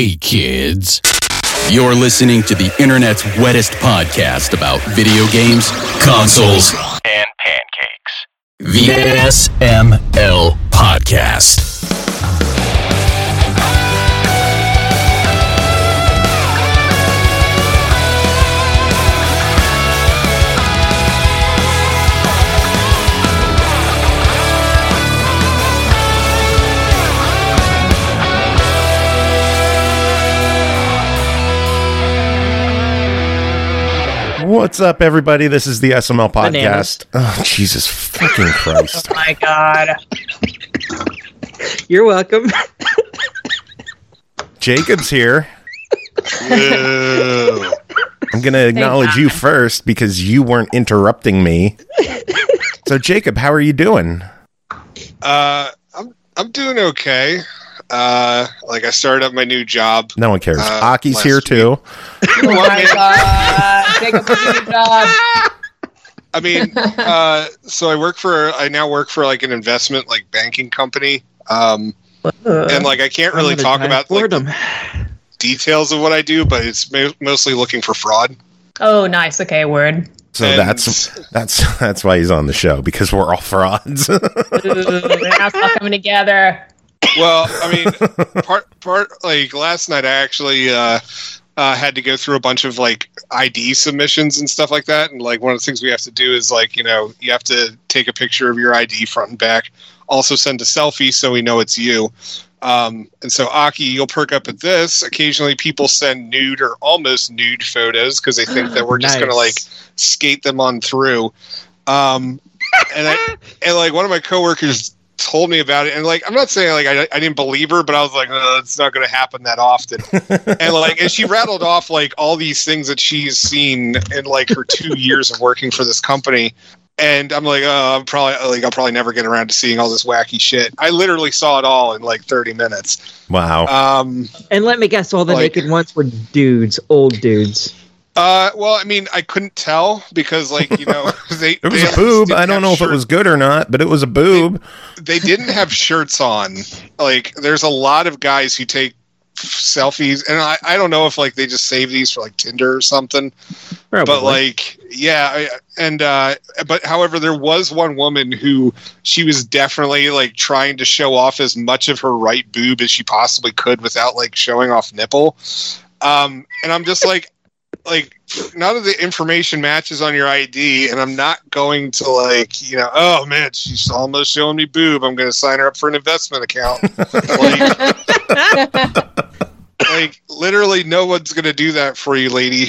Hey kids, you're listening to the internet's wettest podcast about video games, consoles, and pancakes. The SML Podcast. What's up, everybody? This is the SML Podcast. Oh, Jesus fucking Christ. Oh, my God. You're welcome. Jacob's here. I'm going to acknowledge you first because you weren't interrupting me. So, Jacob, how are you doing? I'm doing okay. I started up my new job. No one cares. Aki's here, too. Oh, my God. Jacob, what's your job? I mean, so I now work for like an investment like banking company. And like I can't really talk about like the details of what I do, but it's mostly looking for fraud. Oh, nice. Okay, word. So that's why he's on the show, because we're all frauds. Ooh, we're not all coming together. Well, I mean, part like last night I actually had to go through a bunch of like ID submissions and stuff like that, and like one of the things we have to do is like, you know, you have to take a picture of your ID front and back, also send a selfie so we know it's you. And so Aki, you'll perk up at this. Occasionally people send nude or almost nude photos because they think that we're just gonna like skate them on through. And like one of my coworkers told me about it, and like I'm not saying like I didn't believe her, but I was like, it's not going to happen that often. and she rattled off like all these things that she's seen in like her 2 years of working for this company, and I'm like, I'll probably never get around to seeing all this wacky shit. I literally saw it all in like 30 minutes. Wow. And let me guess, all the naked ones were dudes, old dudes. Well, I mean, I couldn't tell because, like, you know, it was a boob. I don't know if it was good or not, but it was a boob. They didn't have shirts on. Like, there's a lot of guys who take selfies, and I don't know if like they just save these for like Tinder or something. Probably. But like, yeah, but however, there was one woman who she was definitely like trying to show off as much of her right boob as she possibly could without like showing off nipple. And I'm just like none of the information matches on your ID, and I'm not going to like, you know, oh man, she's almost showing me boob, I'm going to sign her up for an investment account. like literally no one's going to do that for you, lady.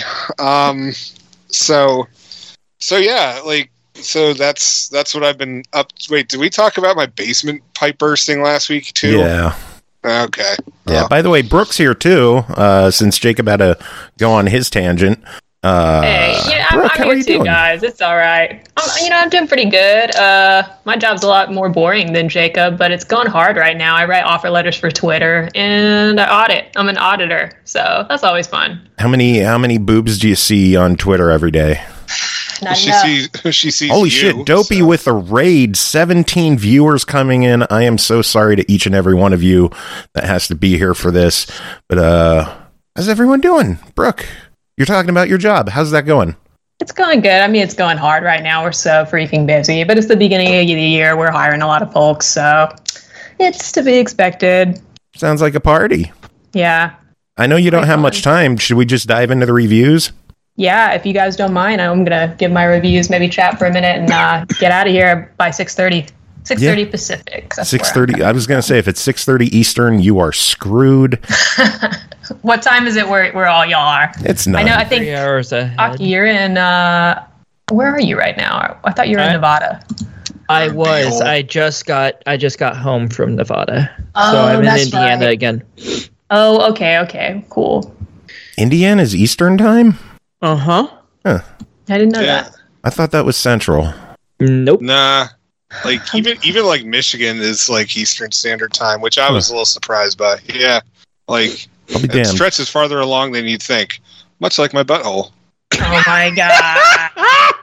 So yeah, like, so that's what I've been up. Wait, did we talk about my basement pipe bursting last week too? Yeah. Okay. Yeah. By the way, Brooke's here too. Since Jacob had to go on his tangent. Hey, Brooke, I'm here too, guys. It's all right. I'm doing pretty good. My job's a lot more boring than Jacob, but it's going hard right now. I write offer letters for Twitter, and I audit. I'm an auditor, so that's always fun. How many boobs do you see on Twitter every day? She sees holy you, shit, Dopey so. with a raid, 17 viewers coming in. I am so sorry to each and every one of you that has to be here for this. But how's everyone doing? Brooke, you're talking about your job. How's that going? It's going good. I mean, it's going hard right now. We're so freaking busy, but it's the beginning of the year. We're hiring a lot of folks, so it's to be expected. Sounds like a party. Yeah. I know you don't have much time. Should we just dive into the reviews? Yeah, if you guys don't mind, I'm going to give my reviews, maybe chat for a minute, and get out of here by 6:30. 6:30 Pacific. 6:30. I was going to say, if it's 6:30 Eastern, you are screwed. What time is it where all y'all are? It's 9. I know, I think, 3 hours ahead. Aki, you're in, where are you right now? I thought you were in Nevada. I was. I just got home from Nevada. Oh, so I'm in that's Indiana right. again. Oh, okay, cool. Indiana's Eastern time? Uh-huh. Huh. I didn't know that. I thought that was Central. Nope. Nah. Like even like Michigan is like Eastern Standard Time, which I was a little surprised by. Yeah. Like I'll be damned. It stretches farther along than you'd think. Much like my butthole. Oh my God.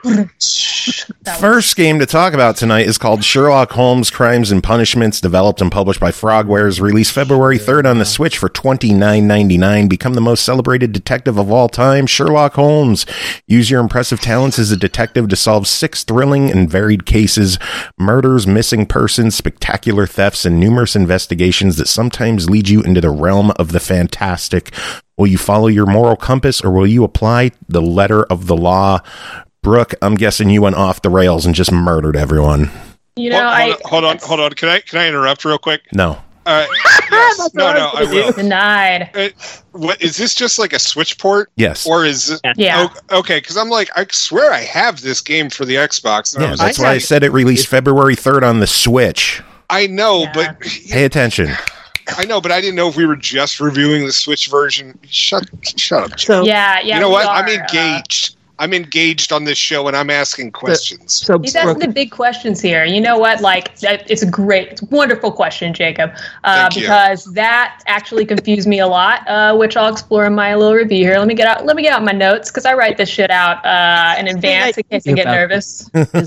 First game to talk about tonight is called Sherlock Holmes Crimes and Punishments, developed and published by Frogwares, released February 3rd on the Switch for $29.99. Become the most celebrated detective of all time, Sherlock Holmes. Use your impressive talents as a detective to solve 6 thrilling and varied cases, murders, missing persons, spectacular thefts, and numerous investigations that sometimes lead you into the realm of the fantastic. Will you follow your moral compass, or will you apply the letter of the law? Brooke, I'm guessing you went off the rails and just murdered everyone. You know, hold on. Can I interrupt real quick? No. Yes. No, I will. Denied. What is this? Just like a Switch port? Yes. Or is it? Yeah. Okay, because I'm like, I swear I have this game for the Xbox. Yeah, that's why I said it released February 3rd on the Switch. I know, but pay attention. I know, but I didn't know if we were just reviewing the Switch version. Shut up. So, yeah. You know what? I'm engaged. I'm engaged on this show, and I'm asking questions. So he's asking the big questions here. You know what? Like, it's a wonderful question, Jacob, because that actually confused me a lot, which I'll explore in my little review here. Let me get out my notes, because I write this shit out in advance in case I get nervous.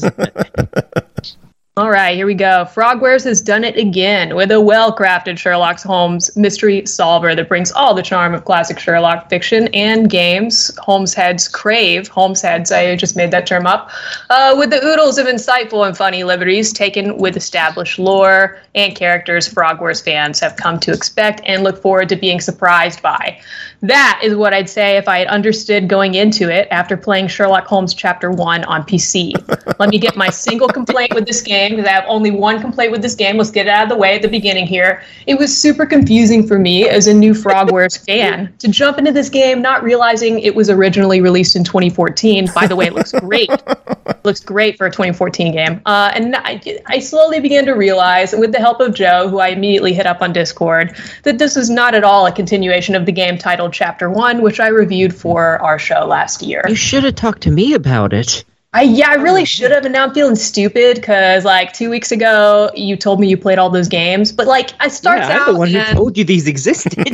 All right, here we go. Frogwares has done it again with a well-crafted Sherlock Holmes mystery solver that brings all the charm of classic Sherlock fiction and games. Holmes heads crave. Holmes heads, I just made that term up. With the oodles of insightful and funny liberties taken with established lore and characters Frogwares fans have come to expect and look forward to being surprised by. That is what I'd say if I had understood going into it after playing Sherlock Holmes Chapter 1 on PC. Let me get my single complaint with this game, because I have only one complaint with this game. Let's get it out of the way at the beginning here. It was super confusing for me as a new Frogwares fan to jump into this game not realizing it was originally released in 2014. By the way, it looks great. It looks great for a 2014 game. And I slowly began to realize, with the help of Joe, who I immediately hit up on Discord, that this is not at all a continuation of the game titled Chapter 1, which I reviewed for our show last year. You should have talked to me about it. I really should have, and now I'm feeling stupid because, 2 weeks ago, you told me you played all those games, but, I starts out... I'm the one who told you these existed.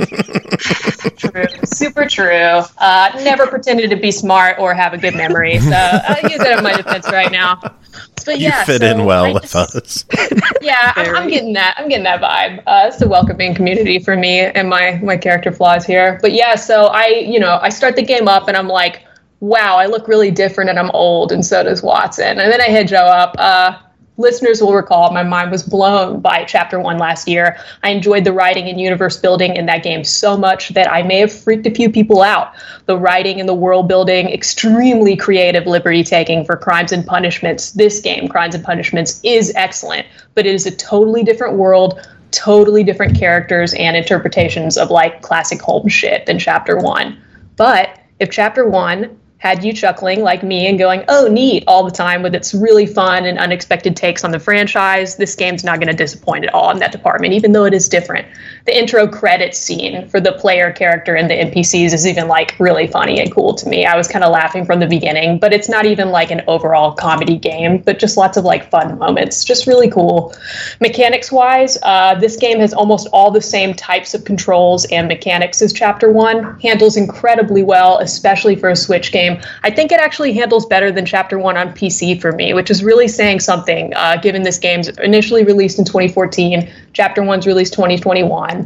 True. Super true. Never pretended to be smart or have a good memory, so I use it in my defense right now. But you fit in well with us. Yeah, I'm getting that. I'm getting that vibe. It's a welcoming community for me and my character flaws here. But yeah, so I start the game up and I'm like, wow, I look really different and I'm old, and so does Watson. And then I hit Joe up. Listeners will recall my mind was blown by Chapter 1 last year. I enjoyed the writing and universe building in that game so much that I may have freaked a few people out. The writing and the world building, extremely creative liberty taking for Crimes and Punishments. This game, Crimes and Punishments, is excellent, but it is a totally different world, totally different characters and interpretations of classic Holmes shit than Chapter 1. But if Chapter 1 had you chuckling like me and going, oh, neat, all the time with its really fun and unexpected takes on the franchise, this game's not going to disappoint at all in that department, even though it is different. The intro credits scene for the player character and the NPCs is even really funny and cool to me. I was kind of laughing from the beginning, but it's not even an overall comedy game, but just lots of fun moments. Just really cool. Mechanics wise, this game has almost all the same types of controls and mechanics as Chapter 1. Handles incredibly well, especially for a Switch game. I think it actually handles better than Chapter 1 on PC for me, which is really saying something, given this game's initially released in 2014, Chapter 1's released 2021.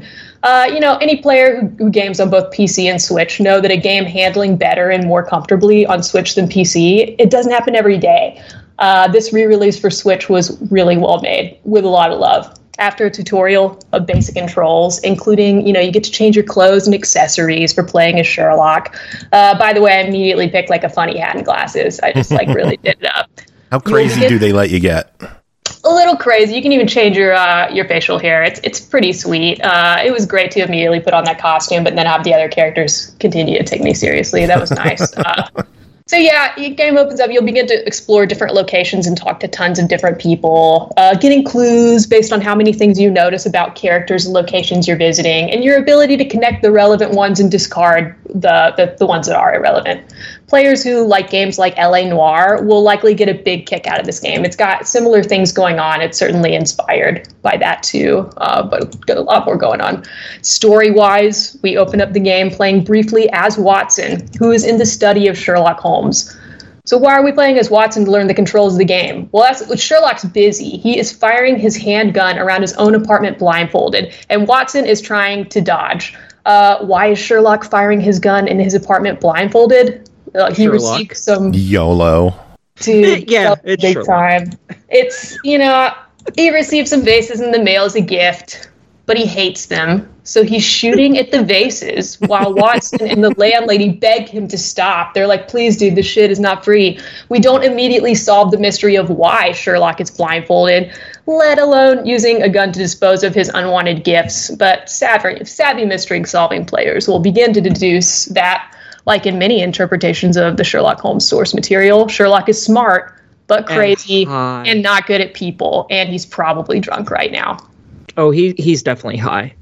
Any player who games on both PC and Switch know that a game handling better and more comfortably on Switch than PC, it doesn't happen every day. This re-release for Switch was really well made, with a lot of love. After a tutorial of basic controls, including, you get to change your clothes and accessories for playing as Sherlock. By the way, I immediately picked a funny hat and glasses. I just really did it up. How crazy do they let you get? A little crazy. You can even change your facial hair. It's pretty sweet. It was great to immediately put on that costume, but then have the other characters continue to take me seriously. That was nice. So yeah, the game opens up. You'll begin to explore different locations and talk to tons of different people, getting clues based on how many things you notice about characters and locations you're visiting, and your ability to connect the relevant ones and discard the ones that are irrelevant. Players who like games like L.A. Noire will likely get a big kick out of this game. It's got similar things going on. It's certainly inspired by that too, but got a lot more going on. Story-wise, we open up the game playing briefly as Watson, who is in the study of Sherlock Holmes. So why are we playing as Watson to learn the controls of the game? Well, Sherlock's busy. He is firing his handgun around his own apartment blindfolded, and Watson is trying to dodge. Why is Sherlock firing his gun in his apartment blindfolded? He received some YOLO. Dude, yeah, it's big Sherlock. time. It's, he received some vases in the mail as a gift, but he hates them. So he's shooting at the vases while Watson and the landlady beg him to stop. They're like, please, dude, this shit is not free. We don't immediately solve the mystery of why Sherlock is blindfolded, let alone using a gun to dispose of his unwanted gifts. But savvy mystery-solving players will begin to deduce that, like in many interpretations of the Sherlock Holmes source material, Sherlock is smart, but crazy and not good at people, and he's probably drunk right now. Oh, he's definitely high.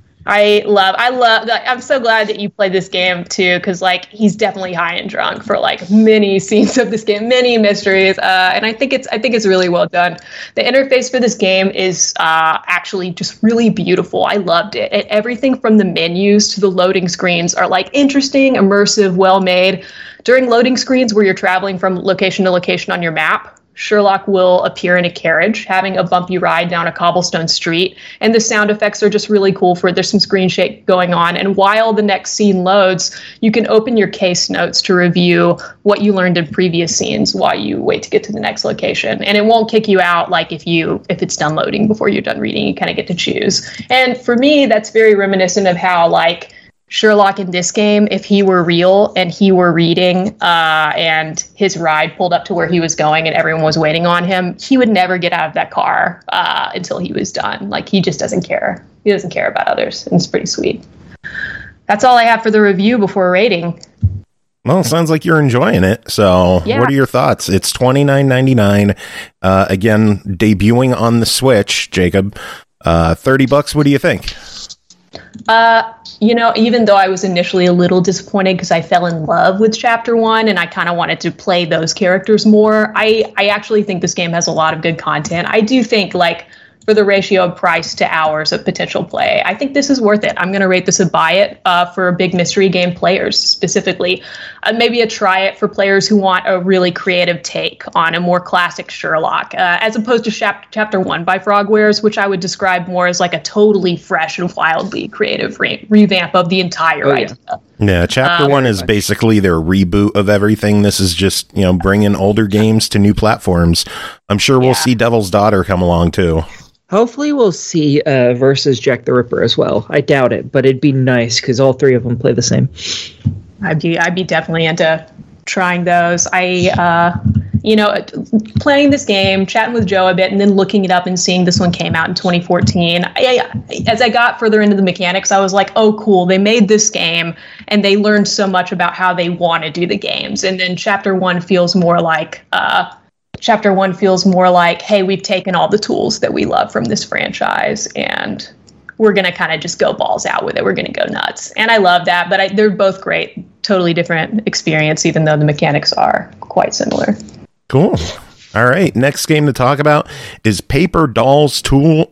I'm so glad that you played this game too, because he's definitely high and drunk for many scenes of this game, many mysteries, and I think it's really well done. The interface for this game is actually just really beautiful. I loved it. Everything from the menus to the loading screens are interesting, immersive, well made. During loading screens where you're traveling from location to location on your map, Sherlock will appear in a carriage, having a bumpy ride down a cobblestone street, and the sound effects are just really cool there's some screen shake going on, and while the next scene loads, you can open your case notes to review what you learned in previous scenes while you wait to get to the next location, and it won't kick you out if it's done loading before you're done reading. You kind of get to choose, and for me, that's very reminiscent of how Sherlock in this game, if he were real and he were reading and his ride pulled up to where he was going and everyone was waiting on him, he would never get out of that car until he was done. He just doesn't care. He doesn't care about others. And it's pretty sweet. That's all I have for the review before rating. Well, it sounds like you're enjoying it. So yeah. What are your thoughts? It's $29.99. Again, debuting on the Switch, Jacob. $30. What do you think? Even though I was initially a little disappointed because I fell in love with Chapter 1 and I kind of wanted to play those characters more, I actually think this game has a lot of good content. I do think, for the ratio of price to hours of potential play, I think this is worth it. I'm going to rate this a buy it for big mystery game players specifically. Maybe a try it for players who want a really creative take on a more classic Sherlock, as opposed to Chapter 1 by Frogwares, which I would describe more as a totally fresh and wildly creative revamp of the entire idea. Yeah, Chapter 1 is basically their reboot of everything. This is just, bringing older games to new platforms. I'm sure we'll see Devil's Daughter come along too. Hopefully we'll see versus Jack the Ripper as well. I doubt it, but it'd be nice because all three of them play the same. I'd be definitely into trying those. Playing this game, chatting with Joe a bit, and then looking it up and seeing this one came out in 2014. As I got further into the mechanics, I was like, oh, cool. They made this game and they learned so much about how they want to do the games. And then Chapter 1 feels more like... hey, we've taken all the tools that we love from this franchise and we're going to kind of just go balls out with it. We're going to go nuts. And I love that, but they're both great. Totally different experience, even though the mechanics are quite similar. Cool. All right. Next game to talk about is Paper Dolls 2,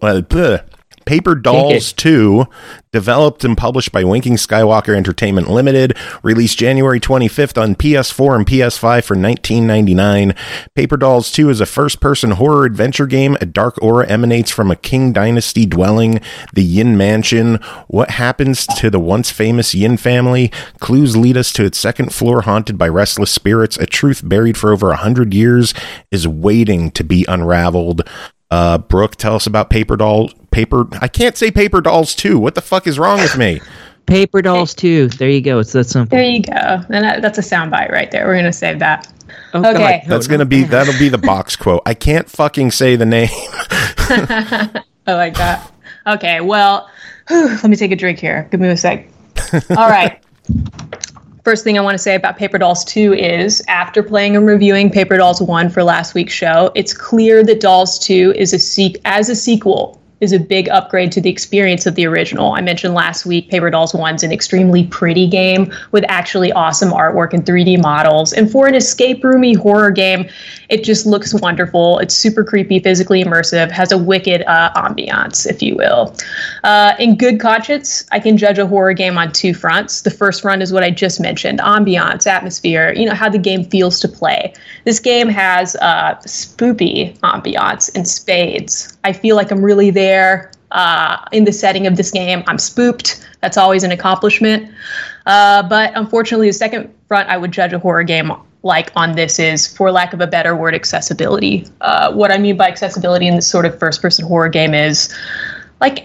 developed and published by Winking Skywalker Entertainment Limited, released January 25th on PS4 and PS5 for $19.99. Paper Dolls 2 is a first-person horror adventure game. A dark aura emanates from a Qing Dynasty dwelling, the Yin Mansion. What happens to the once famous Yin family? Clues lead us to its second floor haunted by restless spirits. A truth buried for over 100 years is waiting to be unraveled. Brooke, tell us about I can't say Paper Dolls 2. What the fuck is wrong with me? Paper Dolls 2. There you go. It's that simple. There you go. And that's a soundbite right there. We're going to save that. Oh, okay. That'll be the box quote. I can't fucking say the name. I like that. Okay, well, let me take a drink here. Give me a sec. All right. First thing I want to say about Paper Dolls 2 is, after playing and reviewing Paper Dolls 1 for last week's show, it's clear that Dolls 2 is a sequel is a big upgrade to the experience of the original. I mentioned last week, Paper Dolls 1's an extremely pretty game with actually awesome artwork and 3D models. And for an escape roomy horror game, it just looks wonderful. It's super creepy, physically immersive, has a wicked ambiance, if you will. In good conscience, I can judge a horror game on two fronts. The first front is what I just mentioned, ambiance, atmosphere, how the game feels to play. This game has spoopy ambiance in spades. I feel like I'm really there in the setting of this game. I'm spooked. That's always an accomplishment. But unfortunately, the second front I would judge a horror game like on this is, for lack of a better word, accessibility. What I mean by accessibility in this sort of first-person horror game is like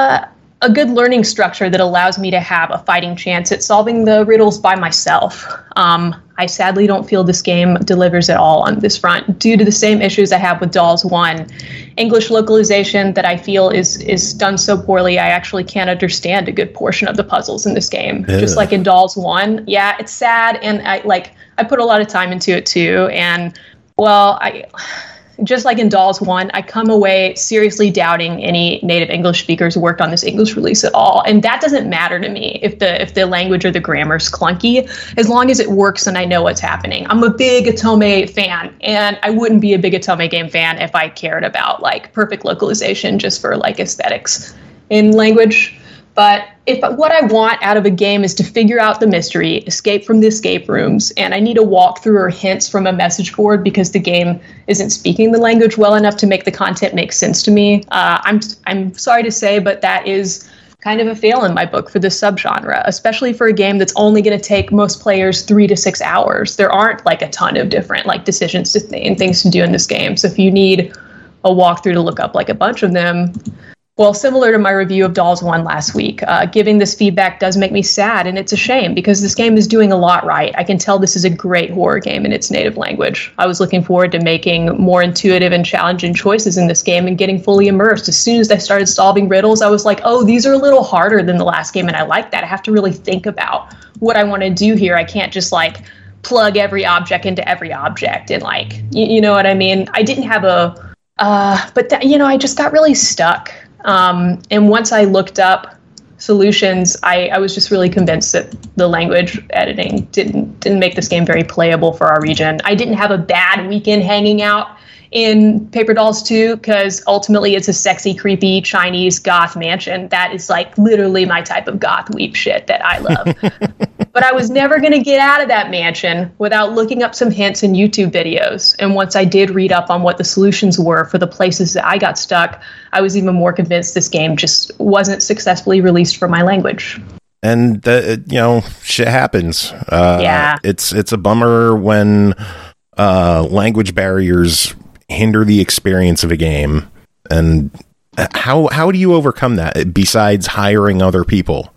a good learning structure that allows me to have a fighting chance at solving the riddles by myself. I sadly don't feel this game delivers at all on this front due to the same issues I have with Dolls 1. English localization that I feel is done so poorly, I actually can't understand a good portion of the puzzles in this game. Just like in Dolls 1. Yeah, it's sad, and I put a lot of time into it too, and well, just like in Dolls 1, I come away seriously doubting any native English speakers worked on this English release at all. And that doesn't matter to me if the language or the grammar's clunky, as long as it works and I know what's happening. I'm a big Otome fan, and I wouldn't be a big Otome game fan if I cared about like perfect localization just for like aesthetics in language. But if what I want out of a game is to figure out the mystery, escape from the escape rooms, and I need a walkthrough or hints from a message board because the game isn't speaking the language well enough to make the content make sense to me, I'm sorry to say, but that is kind of a fail in my book for this subgenre, especially for a game that's only going to take most players 3 to 6 hours. There aren't like a ton of different like decisions and things to do in this game. So if you need a walkthrough to look up like a bunch of them, well, similar to my review of Dolls 1 last week, giving this feedback does make me sad, and it's a shame because this game is doing a lot right. I can tell this is a great horror game in its native language. I was looking forward to making more intuitive and challenging choices in this game and getting fully immersed. As soon as I started solving riddles, I was like, oh, these are a little harder than the last game, and I like that. I have to really think about what I want to do here. I can't just like plug every object into every object and like, you know what I mean? I didn't have I just got really stuck. And once I looked up solutions, I was just really convinced that the language editing didn't make this game very playable for our region. I didn't have a bad weekend hanging out in Paper Dolls 2 because ultimately it's a sexy, creepy Chinese goth mansion. That is like literally my type of goth weep shit that I love. But I was never going to get out of that mansion without looking up some hints in YouTube videos. And once I did read up on what the solutions were for the places that I got stuck, I was even more convinced this game just wasn't successfully released for my language. And shit happens. Yeah, it's a bummer when language barriers hinder the experience of a game. And how do you overcome that besides hiring other people?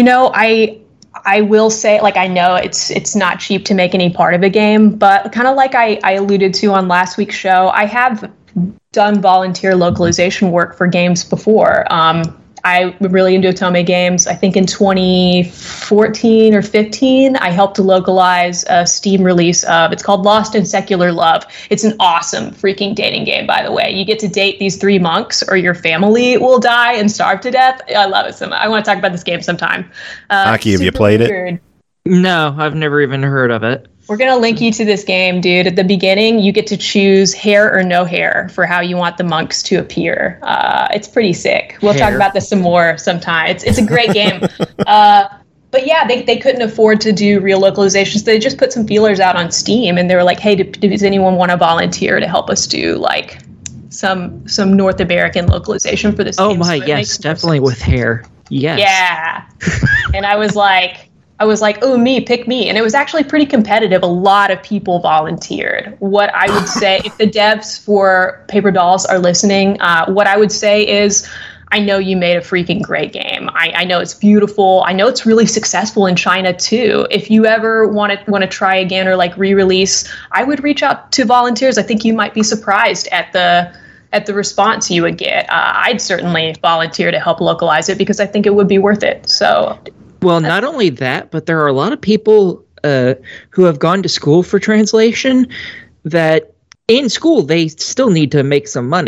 I will say, like, I know it's not cheap to make any part of a game, but kind of like I alluded to on last week's show, I have done volunteer localization work for games before. I'm really into Otome games. I think in 2014 or 15, I helped to localize a Steam release of, it's called Lost in Secular Love. It's an awesome freaking dating game, by the way. You get to date these 3 monks or your family will die and starve to death. I love it so much. I want to talk about this game sometime. Aki, have you played it? No, I've never even heard of it. We're going to link you to this game, dude. At the beginning, you get to choose hair or no hair for how you want the monks to appear. It's pretty sick. We'll talk about this some more sometime. It's a great game. But yeah, they couldn't afford to do real localizations. They just put some feelers out on Steam, and they were like, hey, does anyone want to volunteer to help us do like some North American localization for this game? Oh my, yes, definitely with hair. Yes. Yeah. And I was like, oh, pick me. And it was actually pretty competitive. A lot of people volunteered. What I would say, if the devs for Paper Dolls are listening, what I would say is, I know you made a freaking great game. I know it's beautiful. I know it's really successful in China too. If you ever want to try again or like re-release, I would reach out to volunteers. I think you might be surprised at the response you would get. I'd certainly volunteer to help localize it because I think it would be worth it. So. Well, not only that, but there are a lot of people who have gone to school for translation that in school they still need to make some money.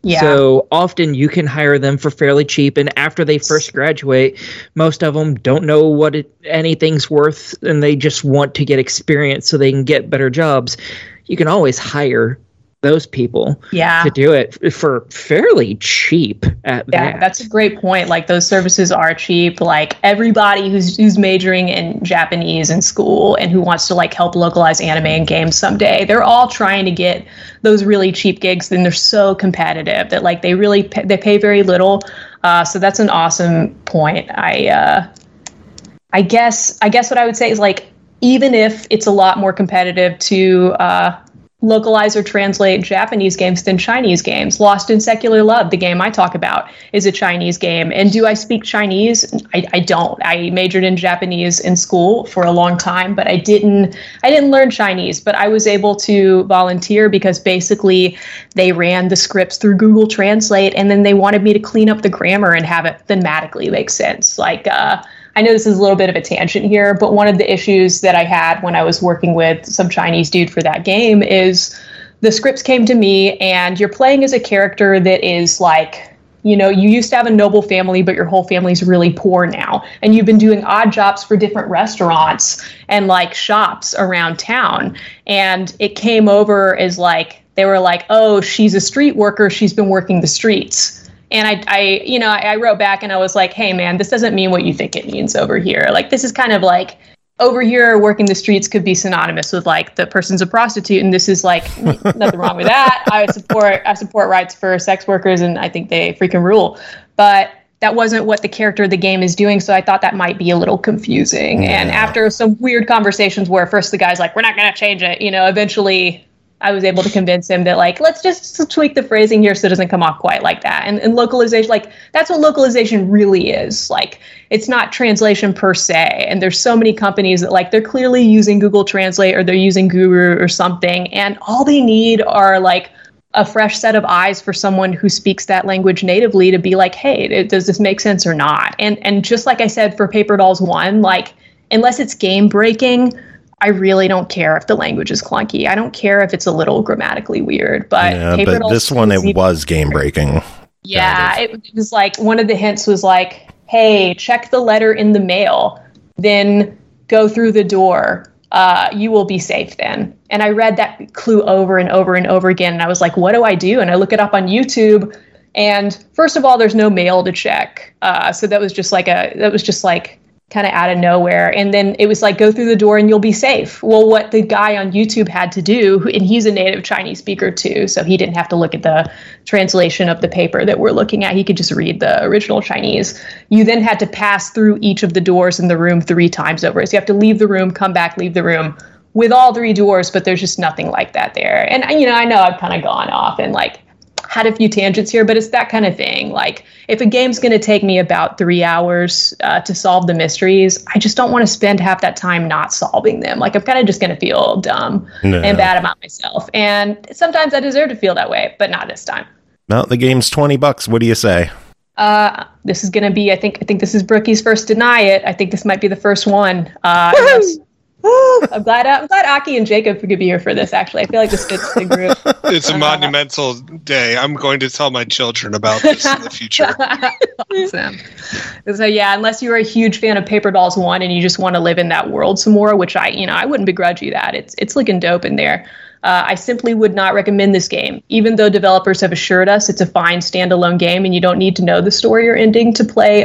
Yeah. So often you can hire them for fairly cheap, and after they first graduate, most of them don't know what anything's worth, and they just want to get experience so they can get better jobs. You can always hire those people to do it for fairly cheap at that. That's a great point. Like, those services are cheap. Like, everybody who's majoring in Japanese in school and who wants to like help localize anime and games someday, they're all trying to get those really cheap gigs. And they're so competitive that like they pay very little. So that's an awesome point. I guess what I would say is, like, even if it's a lot more competitive to localize or translate Japanese games than Chinese games. Lost in Secular Love, the game I talk about, is a Chinese game. And do I speak Chinese? I don't. I majored in Japanese in school for a long time, but I didn't learn Chinese. But I was able to volunteer because basically they ran the scripts through Google Translate, and then they wanted me to clean up the grammar and have it thematically make sense. Like, I know this is a little bit of a tangent here, but one of the issues that I had when I was working with some Chinese dude for that game is the scripts came to me, and you're playing as a character that is like, you know, you used to have a noble family, but your whole family's really poor now. And you've been doing odd jobs for different restaurants and like shops around town. And it came over as like, they were like, oh, she's a street worker. She's been working the streets. And I wrote back and I was like, hey, man, this doesn't mean what you think it means over here. Like, this is kind of like, over here, working the streets could be synonymous with like the person's a prostitute. And this is like nothing wrong with that. I support rights for sex workers, and I think they freaking rule. But that wasn't what the character of the game is doing. So I thought that might be a little confusing. Yeah. And after some weird conversations where first the guy's like, we're not going to change it, eventually I was able to convince him that, like, let's just tweak the phrasing here so it doesn't come off quite like that. And localization, like, that's what localization really is. Like, it's not translation per se. And there's so many companies that, like, they're clearly using Google Translate or they're using Guru or something. And all they need are, like, a fresh set of eyes for someone who speaks that language natively to be like, hey, does this make sense or not? And just like I said for Paper Dolls 1, like, unless it's game breaking, I really don't care if the language is clunky. I don't care if it's a little grammatically weird. But yeah, Paper Dolls, this one, it was game breaking. Yeah, it was like, one of the hints was like, hey, check the letter in the mail, then go through the door. You will be safe then. And I read that clue over and over and over again. And I was like, what do I do? And I look it up on YouTube. And first of all, there's no mail to check. So that was just like kind of out of nowhere. And then it was like, go through the door and you'll be safe. Well, what the guy on YouTube had to do, and he's a native Chinese speaker too, so he didn't have to look at the translation of the paper that we're looking at. He could just read the original Chinese. You then had to pass through each of the doors in the room 3 times over. So you have to leave the room, come back, leave the room with all 3 doors, but there's just nothing like that there. And, I know I've kind of gone off and like had a few tangents here, but it's that kind of thing. Like, if a game's going to take me about 3 hours to solve the mysteries, I just don't want to spend half that time not solving them. Like, I'm kind of just going to feel dumb and bad about myself. And sometimes I deserve to feel that way, but not this time. Well, the game's $20. What do you say? This is going to be, I think this is Brookie's first Deny It. I think this might be the first one. I'm glad Aki and Jacob could be here for this, actually. I feel like this fits the group. It's a monumental day. I'm going to tell my children about this in the future. Awesome. So yeah, unless you're a huge fan of Paper Dolls 1 and you just want to live in that world some more, which I wouldn't begrudge you that. It's looking dope in there. I simply would not recommend this game, even though developers have assured us it's a fine standalone game and you don't need to know the story or ending to play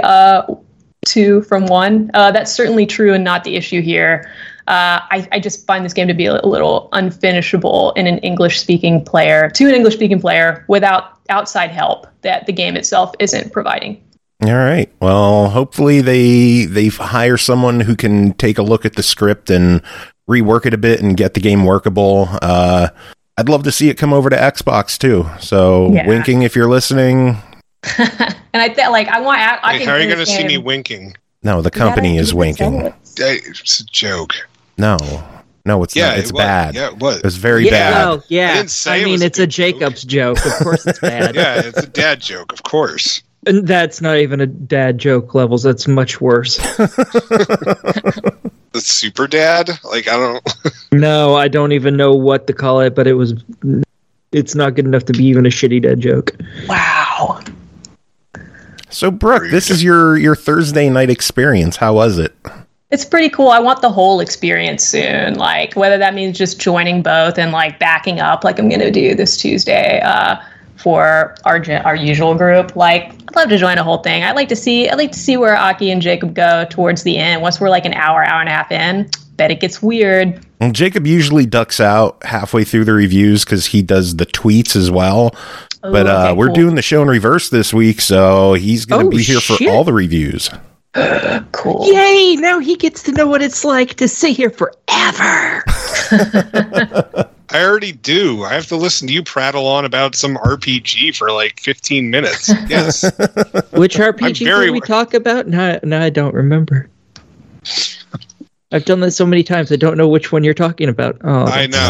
2 from 1. That's certainly true and not the issue here. I just find this game to be a little unfinishable to an English-speaking player without outside help that the game itself isn't providing. All right. Well, hopefully they hire someone who can take a look at the script and rework it a bit and get the game workable. I'd love to see it come over to Xbox too. So Winking, if you're listening. And I feel like I want. Wait, how are you going to see me winking? No, the company is winking. It's a joke. No, it's not. It's bad. Yeah, it was. It was very bad. Well, yeah. I didn't say it's a Jacob's joke. Of course it's bad. Yeah, it's a dad joke, of course. And that's not even a dad joke levels. That's much worse. The super dad? Like, I don't... No, I don't even know what to call it, but it was It's not good enough to be even a shitty dead joke. Wow. So, Brooke, this is your Thursday night experience. How was it? It's pretty cool. I want the whole experience soon. Like, whether that means just joining both and like backing up, like I'm going to do this Tuesday for our usual group. Like, I'd love to join a whole thing. I'd like to see where Aki and Jacob go towards the end. Once we're like an hour and a half in, bet it gets weird. Well, Jacob usually ducks out halfway through the reviews because he does the tweets as well. Ooh, But okay, we're cool. doing the show in reverse this week, so he's going to be here for shit. all the reviews. Cool. Yay! Now he gets to know what it's like to sit here forever. I already do. I have to listen to you prattle on about some RPG for like 15 minutes. Yes. Which RPG very- did we talk about? No, I don't remember. I've done this so many times, I don't know which one you're talking about. Oh, I know.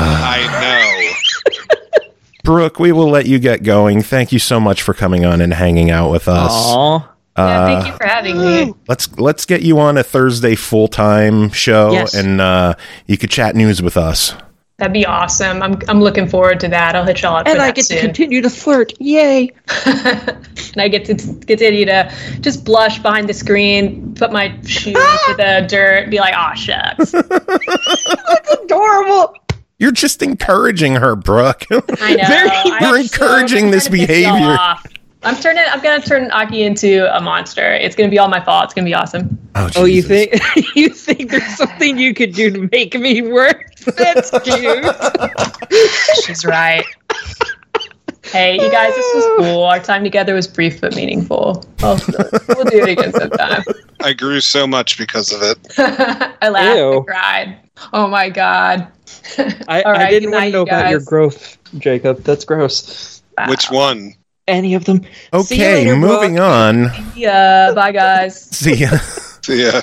I know. Brooke, we will let you get going. Thank you so much for coming on and hanging out with us. Aw. Yeah, thank you for having me. Let's get you on a Thursday full-time show, Yes. and you could chat news with us. That'd be awesome. I'm looking forward to that. I'll hit y'all up for And I that get to soon. continue to flirt. Yay! And I get to continue to just blush behind the screen, put my shoe into the dirt, be like, "Aw, shucks." Adorable! You're just encouraging her, Brooke. I know. You're encouraging this behavior. I'm gonna turn Aki into a monster. It's gonna be all my fault. It's gonna be awesome. Oh, you Jesus. think you think there's something you could do to make me worse? That's cute. She's right. Hey, you guys, this was cool. Our time together was brief but meaningful. We'll do it again sometime. I grew so much because of it. I laughed Ew. and cried. Oh my god. I All right, didn't good want night, to know you about your guys. growth, Jacob. That's gross. Wow. Which one? Any of them. See you Okay, later, moving Brooke. on. Yeah, bye guys. See ya. Yeah.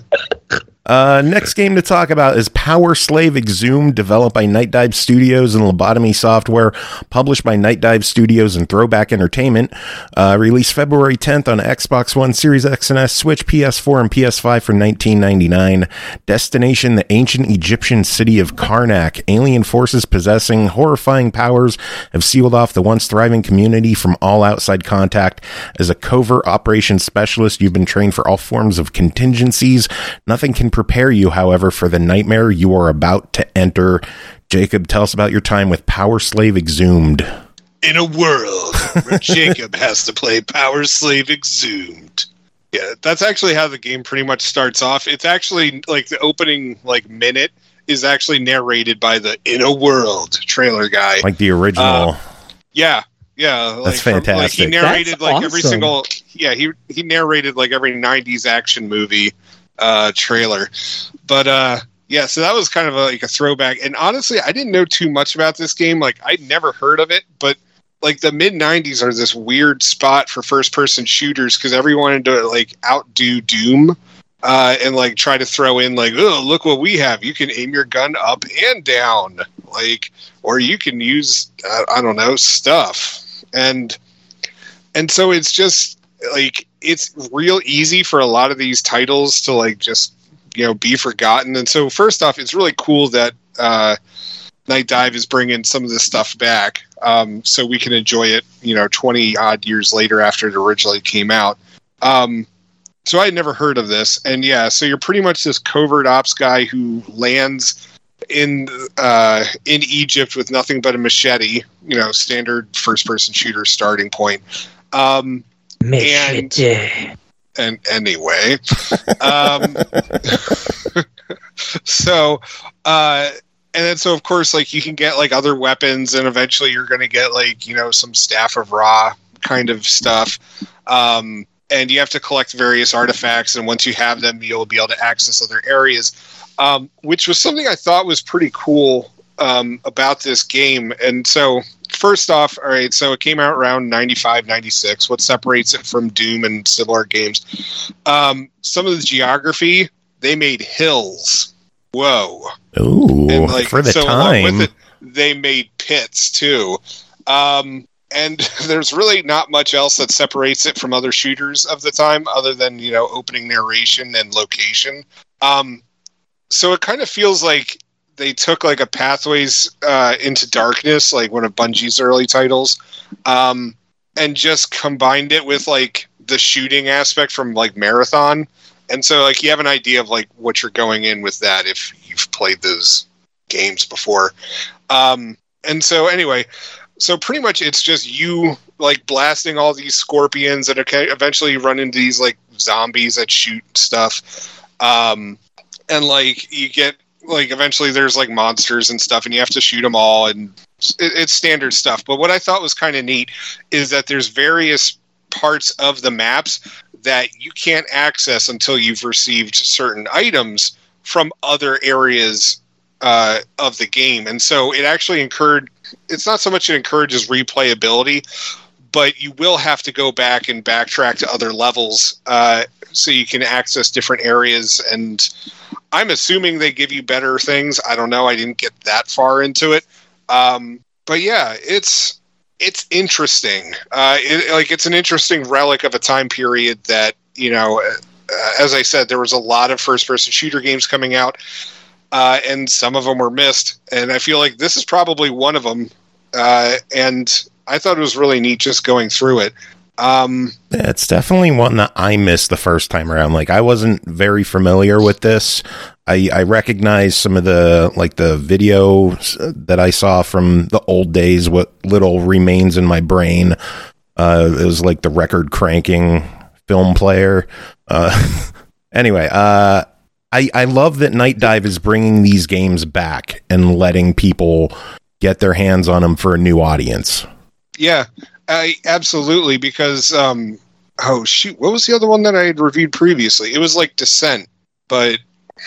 Next game to talk about is Power Slave Exhumed, developed by Night Dive Studios and Lobotomy Software, published by Night Dive Studios and Throwback Entertainment. Released February 10th on Xbox One, Series X and S, Switch, PS4, and PS5 for $19.99. Destination: the ancient Egyptian city of Karnak. Alien forces possessing horrifying powers have sealed off the once thriving community from all outside contact. As a covert operations specialist, you've been trained for all forms of contingencies. Nothing can prepare you, however, for the nightmare you are about to enter. Jacob, tell us about your time with Power Slave Exhumed. In a world where Jacob has to play Power Slave Exhumed. Yeah, that's actually how the game pretty much starts off. It's actually like the opening minute is actually narrated by the In a World trailer guy. Like the original. Yeah. That's fantastic. He narrated That's every awesome. single. Yeah, he narrated like every '90s action movie trailer. But yeah, so that was kind of like a throwback. And honestly, I didn't know too much about this game. Like, I'd never heard of it, but like the mid '90s are this weird spot for first person shooters because everyone wanted to like outdo Doom. And like try to throw in like, oh, look what we have. You can aim your gun up and down, like, or you can use I don't know, stuff. And so it's just like it's real easy for a lot of these titles to like just be forgotten. And so first off, it's really cool that Night Dive is bringing some of this stuff back, so we can enjoy it 20 odd years later after it originally came out. So I had never heard of this, and yeah, so you're pretty much this covert ops guy who lands in Egypt with nothing but a machete, standard first-person shooter starting point. Machete. And anyway, so and then so of course like you can get like other weapons, and eventually you're going to get like some Staff of Ra kind of stuff. And you have to collect various artifacts, and once you have them, you'll be able to access other areas, which was something I thought was pretty cool about this game. And so, first off, all right, so it came out around 95, 96. What separates it from Doom and similar games? Some of the geography, they made hills. Whoa. Ooh, And like, for the so along with time. it, they made pits, too. And there's really not much else that separates it from other shooters of the time other than, opening narration and location. So it kind of feels like they took like a Pathways into Darkness, like one of Bungie's early titles, and just combined it with like the shooting aspect from like Marathon. And so like you have an idea of like what you're going in with that if you've played those games before. And so anyway, so pretty much it's just you like blasting all these scorpions and eventually you run into these like zombies that shoot stuff. And like you get like eventually there's like monsters and stuff and you have to shoot them all, and it's standard stuff. But what I thought was kind of neat is that there's various parts of the maps that you can't access until you've received certain items from other areas of the game. And so it actually it's not so much it encourages replayability, but you will have to go back and backtrack to other levels so you can access different areas. And I'm assuming they give you better things. I don't know. I didn't get that far into it. But yeah, it's interesting. It's an interesting relic of a time period that, you know, as I said, there was a lot of first-person shooter games coming out, and some of them were missed. And I feel like this is probably one of them. And I thought it was really neat just going through it. Yeah, it's definitely one that I missed the first time around. Like, I wasn't very familiar with this. I recognize some of the videos that I saw from the old days, what little remains in my brain. It was like the record cranking film player. Anyway, I love that Night Dive is bringing these games back and letting people get their hands on them for a new audience. Yeah, absolutely. Because, oh shoot, what was the other one that I had reviewed previously? It was like Descent, but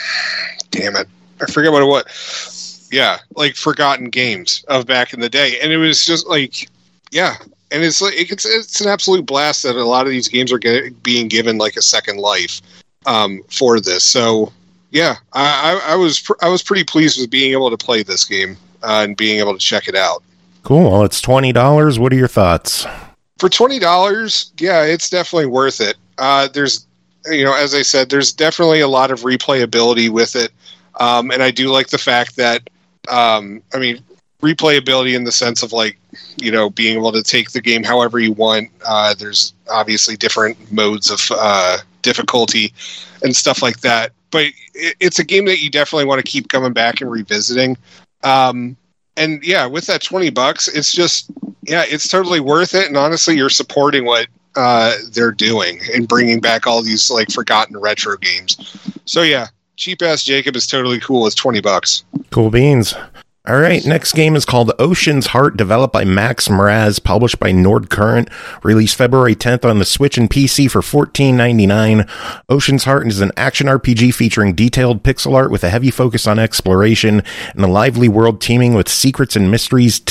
damn it, I forget what it was. Yeah, like Forgotten Games of back in the day, and it was just like, yeah, and it's like it's an absolute blast that a lot of these games are being given like a second life for this. So yeah, I was pretty pleased with being able to play this game and being able to check it out. Cool. Well, it's $20. What are your thoughts? For $20, yeah, it's definitely worth it. There's, you know, as I said, there's definitely a lot of replayability with it. And I do like the fact that, replayability in the sense of like, you know, being able to take the game however you want. There's obviously different modes of difficulty and stuff like that. But it's a game that you definitely want to keep coming back and revisiting. And yeah, with that $20, it's just, yeah, it's totally worth it. And honestly, you're supporting what they're doing and bringing back all these like forgotten retro games. So yeah, Cheap Ass Jacob is totally cool with $20. Cool beans. All right, next game is called Ocean's Heart, developed by Max Mraz, published by Nordcurrent, released February 10th on the Switch and PC for $14.99. Ocean's Heart is an action RPG featuring detailed pixel art with a heavy focus on exploration and a lively world teeming with secrets and mysteries.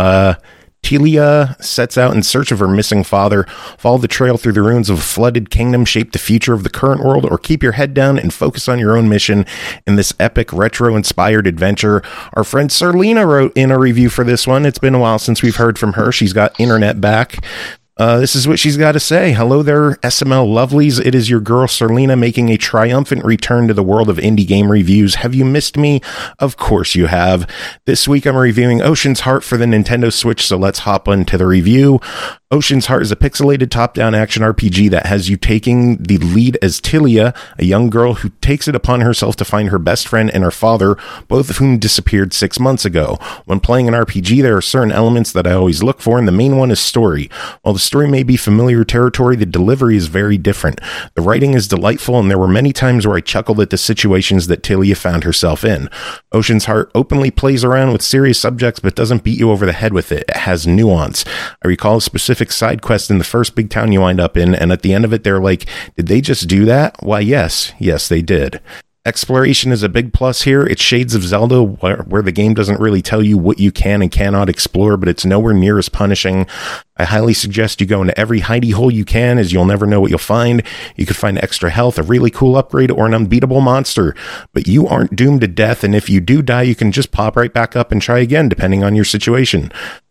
Telia sets out in search of her missing father. Follow the trail through the ruins of a flooded kingdom, shape the future of the current world, or keep your head down and focus on your own mission in this epic retro-inspired adventure. Our friend Serlina wrote in a review for this one. It's been a while since we've heard from her. She's got internet back. This is what she's got to say. Hello there, SML lovelies. It is your girl, Serlina, making a triumphant return to the world of indie game reviews. Have you missed me? Of course you have. This week I'm reviewing Ocean's Heart for the Nintendo Switch, so let's hop into the review. Ocean's Heart is a pixelated top-down action RPG that has you taking the lead as Tilia, a young girl who takes it upon herself to find her best friend and her father, both of whom disappeared 6 months ago. When playing an RPG, there are certain elements that I always look for, and the main one is story. While the story may be familiar territory, the delivery is very different. The writing is delightful, and there were many times where I chuckled at the situations that Tilia found herself in. Ocean's Heart openly plays around with serious subjects, but doesn't beat you over the head with it. It has nuance. I recall a specific side quest in the first big town you wind up in, and at the end of it, they're like, did they just do that? Why, yes, they did. Exploration is a big plus here. It's shades of Zelda, where the game doesn't really tell you what you can and cannot explore, but it's nowhere near as punishing. I highly suggest you go into every hidey hole you can, as you'll never know what you'll find. You could find extra health, a really cool upgrade, or an unbeatable monster, but you aren't doomed to death, and if you do die, you can just pop right back up and try again, depending on your situation.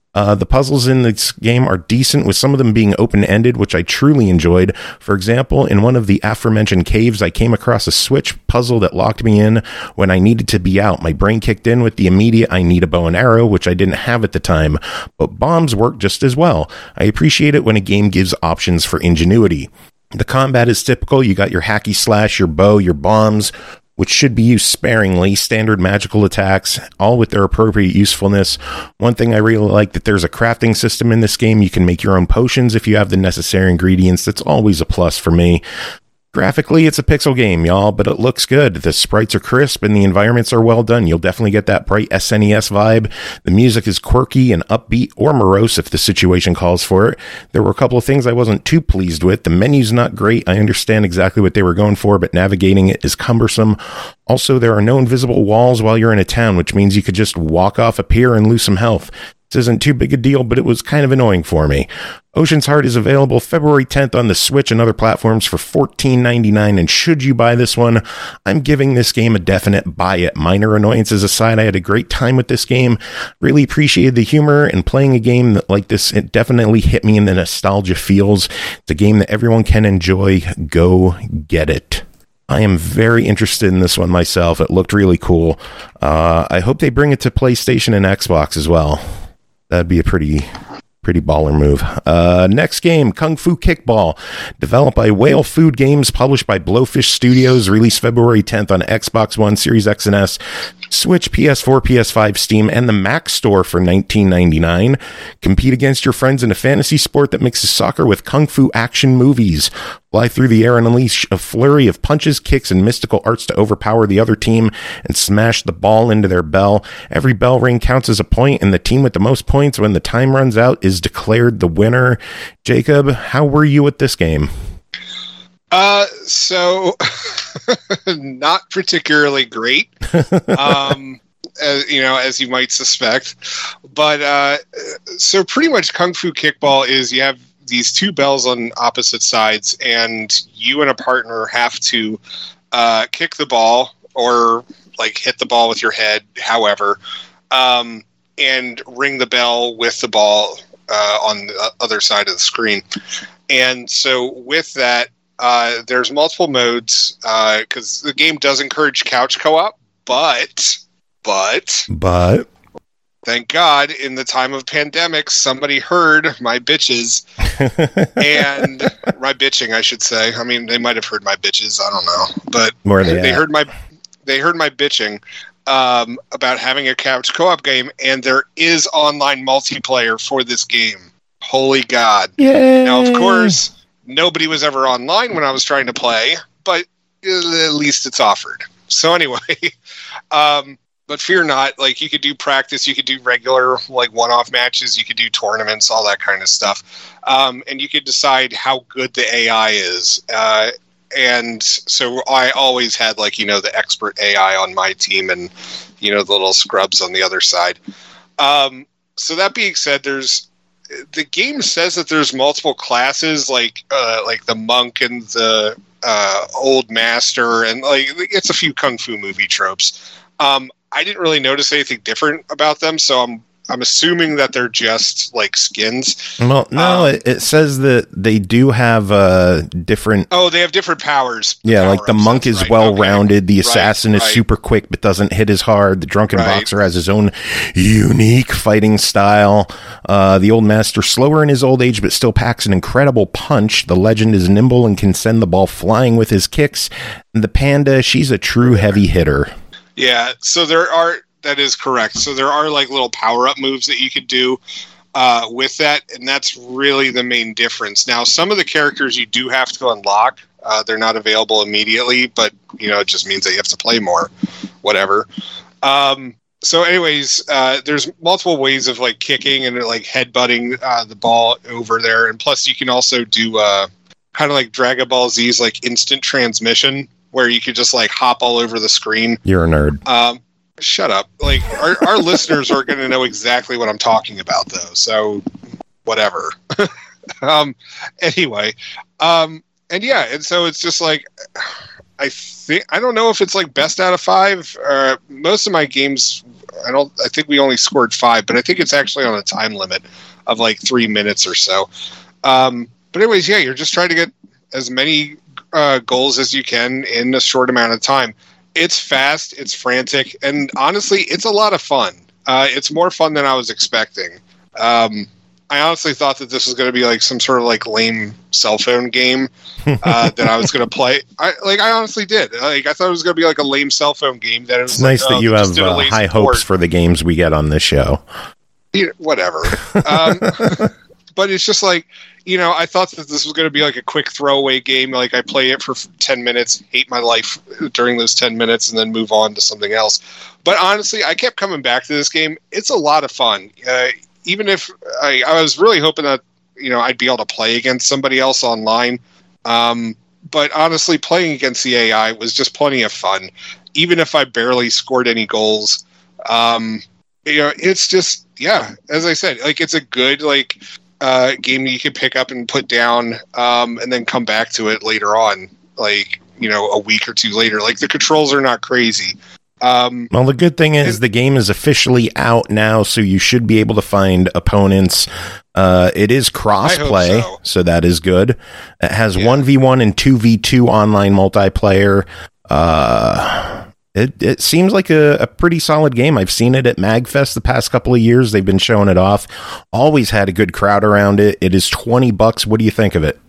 The puzzles in this game are decent, with some of them being open-ended, which I truly enjoyed. For example, in one of the aforementioned caves, I came across a switch puzzle that locked me in when I needed to be out. My brain kicked in with the immediate I need a bow and arrow, which I didn't have at the time, but bombs work just as well. I appreciate it when a game gives options for ingenuity. The combat is typical. You got your hacky slash, your bow, your bombs, which should be used sparingly, standard magical attacks, all with their appropriate usefulness. One thing I really like, that there's a crafting system in this game. You can make your own potions if you have the necessary ingredients. That's always a plus for me. Graphically, it's a pixel game, y'all, but it looks good. The sprites are crisp and the environments are well done. You'll definitely get that bright SNES vibe. The music is quirky and upbeat, or morose if the situation calls for it. There were a couple of things I wasn't too pleased with. The menu's not great. I understand exactly what they were going for, but navigating it is cumbersome. Also, there are no invisible walls while you're in a town, which means you could just walk off a pier and lose some health. This isn't too big a deal, but it was kind of annoying for me. Ocean's Heart is available February 10th on the Switch and other platforms for $14.99, and should you buy this one, I'm giving this game a definite buy it. Minor annoyances aside, I had a great time with this game. Really appreciated the humor, and playing a game like this, it definitely hit me in the nostalgia feels. It's a game that everyone can enjoy. Go get it. I am very interested in this one myself. It looked really cool. I hope they bring it to PlayStation and Xbox as well. That'd be a pretty baller move. Next game, Kung Fu Kickball, developed by Whale Food Games, published by Blowfish Studios, released February 10th on Xbox One, Series X and S, Switch, PS4, PS5, Steam, and the Mac Store for $19.99. Compete against your friends in a fantasy sport that mixes soccer with Kung Fu action movies. Fly through the air and unleash a flurry of punches, kicks, and mystical arts to overpower the other team and smash the ball into their bell. Every bell ring counts as a point, and the team with the most points when the time runs out is declared the winner. Jacob, how were you with this game? So not particularly great, as you might suspect, but so pretty much Kung Fu Kickball is you have these two bells on opposite sides, and you and a partner have to kick the ball or like hit the ball with your head, however, and ring the bell with the ball on the other side of the screen. And so with that, there's multiple modes because the game does encourage couch co-op, but thank God, in the time of pandemic, somebody heard my bitches and my bitching, I should say. I mean, they might have heard my bitches. I don't know, but they heard my bitching about having a couch co-op game, and there is online multiplayer for this game. Holy God! Yay. Now, of course, nobody was ever online when I was trying to play, but at least it's offered. So anyway. But fear not, like you could do practice, you could do regular like one-off matches, you could do tournaments, all that kind of stuff. And you could decide how good the AI is. And so I always had the expert AI on my team and, the little scrubs on the other side. So that being said, the game says that there's multiple classes like the monk and the old master, and it's a few Kung Fu movie tropes. I didn't really notice anything different about them, so I'm assuming that they're just like skins. Well, no, it says that they do have different. Oh, they have different powers. Yeah, like the monk is well-rounded. The assassin is super quick but doesn't hit as hard. The drunken boxer has his own unique fighting style. The old master, slower in his old age but still packs an incredible punch. The legend is nimble and can send the ball flying with his kicks. And the panda, she's a true heavy hitter. Yeah, so that is correct. So there are like little power-up moves that you could do with that, and that's really the main difference. Now, some of the characters you do have to unlock. They're not available immediately, but, it just means that you have to play more, whatever. So anyways, there's multiple ways of like kicking and like headbutting the ball over there, and plus you can also do kind of like Dragon Ball Z's like instant transmission, where you could just like hop all over the screen. You're a nerd. Shut up. Like our listeners are going to know exactly what I'm talking about, though. So whatever. Anyway, and yeah, and so it's just like I don't know if it's like best out of 5. Most of my games, I think we only scored 5, but I think it's actually on a time limit of like 3 minutes or so. But anyways, yeah, you're just trying to get as many goals as you can in a short amount of time. It's fast, it's frantic, and honestly, it's a lot of fun. It's more fun than I was expecting. I honestly thought that this was going to be like some sort of like lame cell phone game that I was going to play. I honestly did. I thought it was going to be like a lame cell phone game. That it was it's nice that you have high hopes for the games we get on this show. Yeah, whatever. But it's just like, I thought that this was going to be like a quick throwaway game. Like I play it for 10 minutes, hate my life during those 10 minutes, and then move on to something else. But honestly, I kept coming back to this game. It's a lot of fun. Even if I was really hoping that, I'd be able to play against somebody else online. But honestly, playing against the AI was just plenty of fun. Even if I barely scored any goals, it's just, yeah, as I said, like it's a good, like, game you can pick up and put down, and then come back to it later on, like, a week or two later. Like the controls are not crazy. Well, the good thing is the game is officially out now, so you should be able to find opponents. It is cross-play, so that is good. It has 1v1 and 2v2 online multiplayer. It seems like a pretty solid game. I've seen it at MagFest the past couple of years. They've been showing it off. Always had a good crowd around it. It is $20. What do you think of it?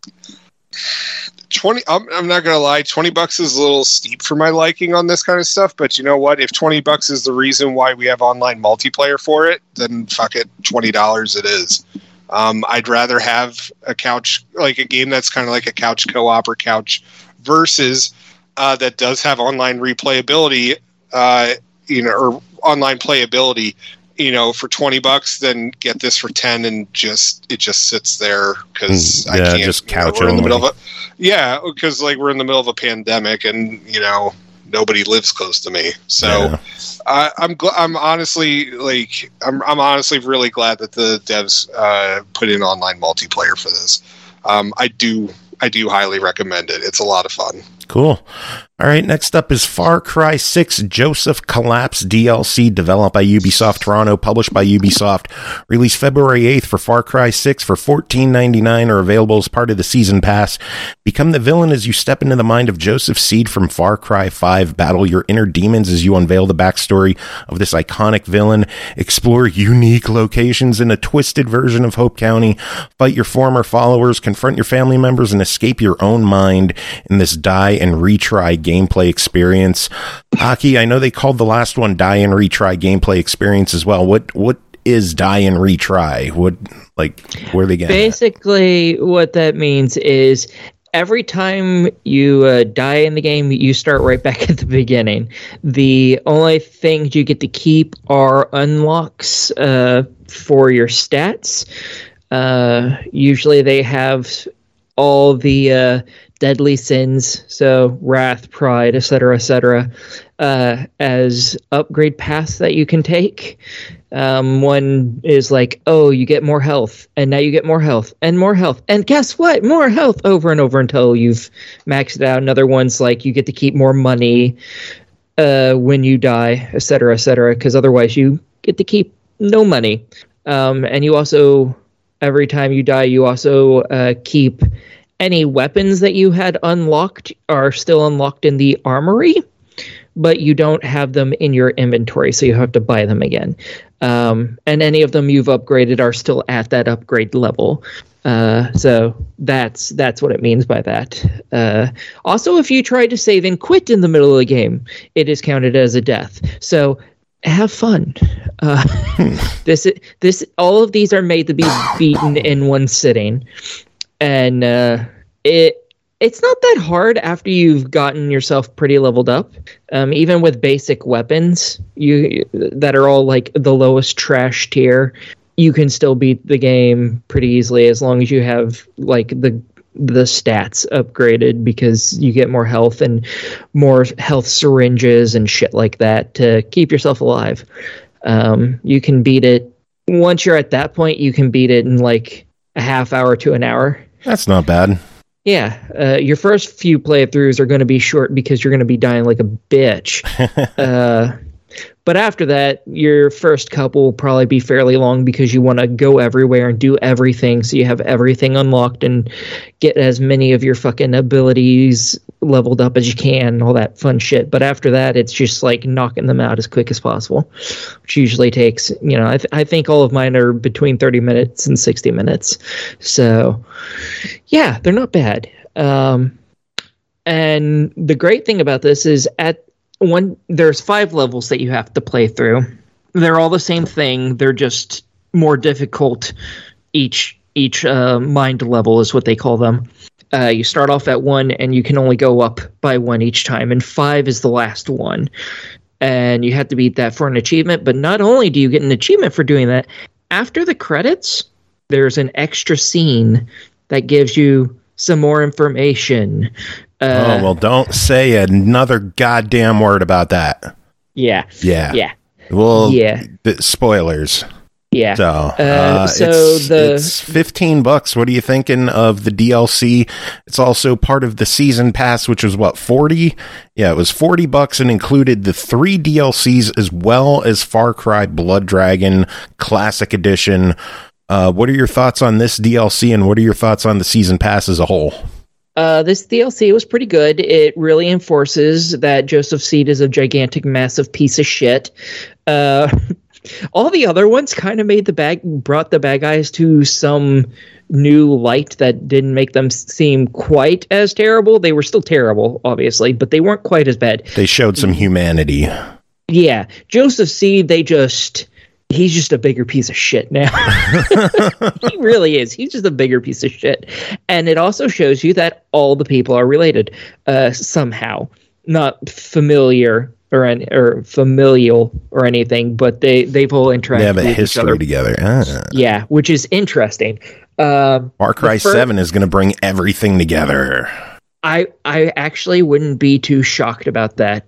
20. I'm not gonna lie. $20 is a little steep for my liking on this kind of stuff. But you know what? If $20 is the reason why we have online multiplayer for it, then fuck it, $20 it is. I'd rather have a game that's kind of like a couch co-op or couch versus that does have online replayability, or online playability, for $20, then get this for 10, and it just sits there because I can't. Just couch we're only. In the middle of because like we're in the middle of a pandemic, and nobody lives close to me. So I'm honestly honestly really glad that the devs put in online multiplayer for this. I do highly recommend it. It's a lot of fun. Cool. All right, next up is Far Cry 6 Joseph Collapse DLC, developed by Ubisoft Toronto, published by Ubisoft, released February 8th for Far Cry 6 for $14.99, or available as part of the Season Pass. Become the villain as you step into the mind of Joseph Seed from Far Cry 5. Battle your inner demons as you unveil the backstory of this iconic villain. Explore unique locations in a twisted version of Hope County. Fight your former followers, confront your family members, and escape your own mind in this die and retry gameplay experience. Aki, I know they called the last one die and retry gameplay experience as well. What is die and retry? Where are they getting basically that? What that means is every time you die in the game, you start right back at the beginning. The only things you get to keep are unlocks for your stats. Usually they have all the deadly sins, so wrath, pride, etc., as upgrade paths that you can take. One is like, you get more health, and now you get more health, and more health, and guess what? More health over and over until you've maxed it out. Another one's like, you get to keep more money when you die, etc., because otherwise you get to keep no money. And you also, every time you die, you also keep any weapons that you had unlocked are still unlocked in the armory, but you don't have them in your inventory, so you have to buy them again. And any of them you've upgraded are still at that upgrade level. So that's what it means by that. Also, if you try to save and quit in the middle of the game, it is counted as a death. So have fun. All of these are made to be beaten in one sitting. And it's not that hard after you've gotten yourself pretty leveled up. Even with basic weapons, that are all like the lowest trash tier, you can still beat the game pretty easily as long as you have like the stats upgraded, because you get more health and more health syringes and shit like that to keep yourself alive. You can beat it once you're at that point. You can beat it in like a half hour to an hour. That's not bad. Yeah, your first few playthroughs are going to be short because you're going to be dying like a bitch. But after that, your first couple will probably be fairly long because you want to go everywhere and do everything, so you have everything unlocked and get as many of your fucking abilities leveled up as you can and all that fun shit. But after that, it's just like knocking them out as quick as possible, which usually takes, I think all of mine are between 30 minutes and 60 minutes. So, yeah, they're not bad. And the great thing about this is there's 5 levels that you have to play through. They're all the same thing. They're just more difficult. Each mind level is what they call them. You start off at 1 and you can only go up by 1 each time. And 5 is the last one. And you have to beat that for an achievement. But not only do you get an achievement for doing that, after the credits, there's an extra scene that gives you some more information. Don't say another goddamn word about that. Yeah. Well, spoilers. Yeah. So, it's $15. What are you thinking of the DLC? It's also part of the season pass, which was what, 40? Yeah, it was $40 and included the 3 DLCs as well as Far Cry Blood Dragon Classic Edition. What are your thoughts on this DLC, and what are your thoughts on the season pass as a whole? This DLC was pretty good. It really enforces that Joseph Seed is a gigantic, massive piece of shit. All the other ones kind of brought the bad guys to some new light that didn't make them seem quite as terrible. They were still terrible, obviously, but they weren't quite as bad. They showed some humanity. Yeah. Joseph Seed, he's just a bigger piece of shit now. He really is. He's just a bigger piece of shit. And it also shows you that all the people are related somehow. Not familiar or familial or anything, but they've all interacted. They have a history together. Yeah, which is interesting. Far Cry 7 is going to bring everything together. I actually wouldn't be too shocked about that.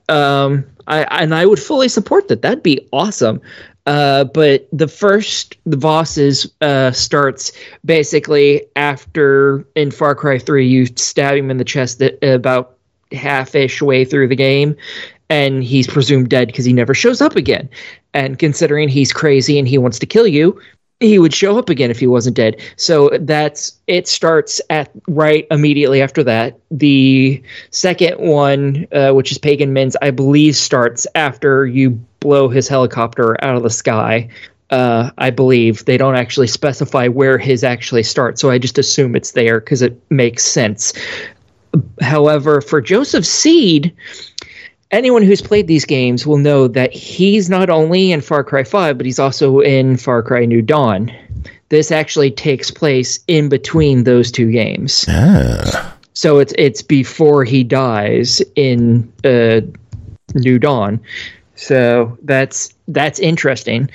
I would fully support that. That'd be awesome. But the bosses starts basically after in Far Cry 3, you stab him in the chest about half-ish way through the game, and he's presumed dead because he never shows up again. And considering he's crazy and he wants to kill you, he would show up again if he wasn't dead. So it starts right immediately after that. The second one, which is Pagan Min's, I believe starts after you blow his helicopter out of the sky. I believe they don't actually specify where his actually starts, so I just assume it's there because it makes sense. However, for Joseph Seed, anyone who's played these games will know that he's not only in Far Cry 5, but he's also in Far Cry New Dawn. This actually takes place in between those 2 games. So it's before he dies in New Dawn. So that's interesting.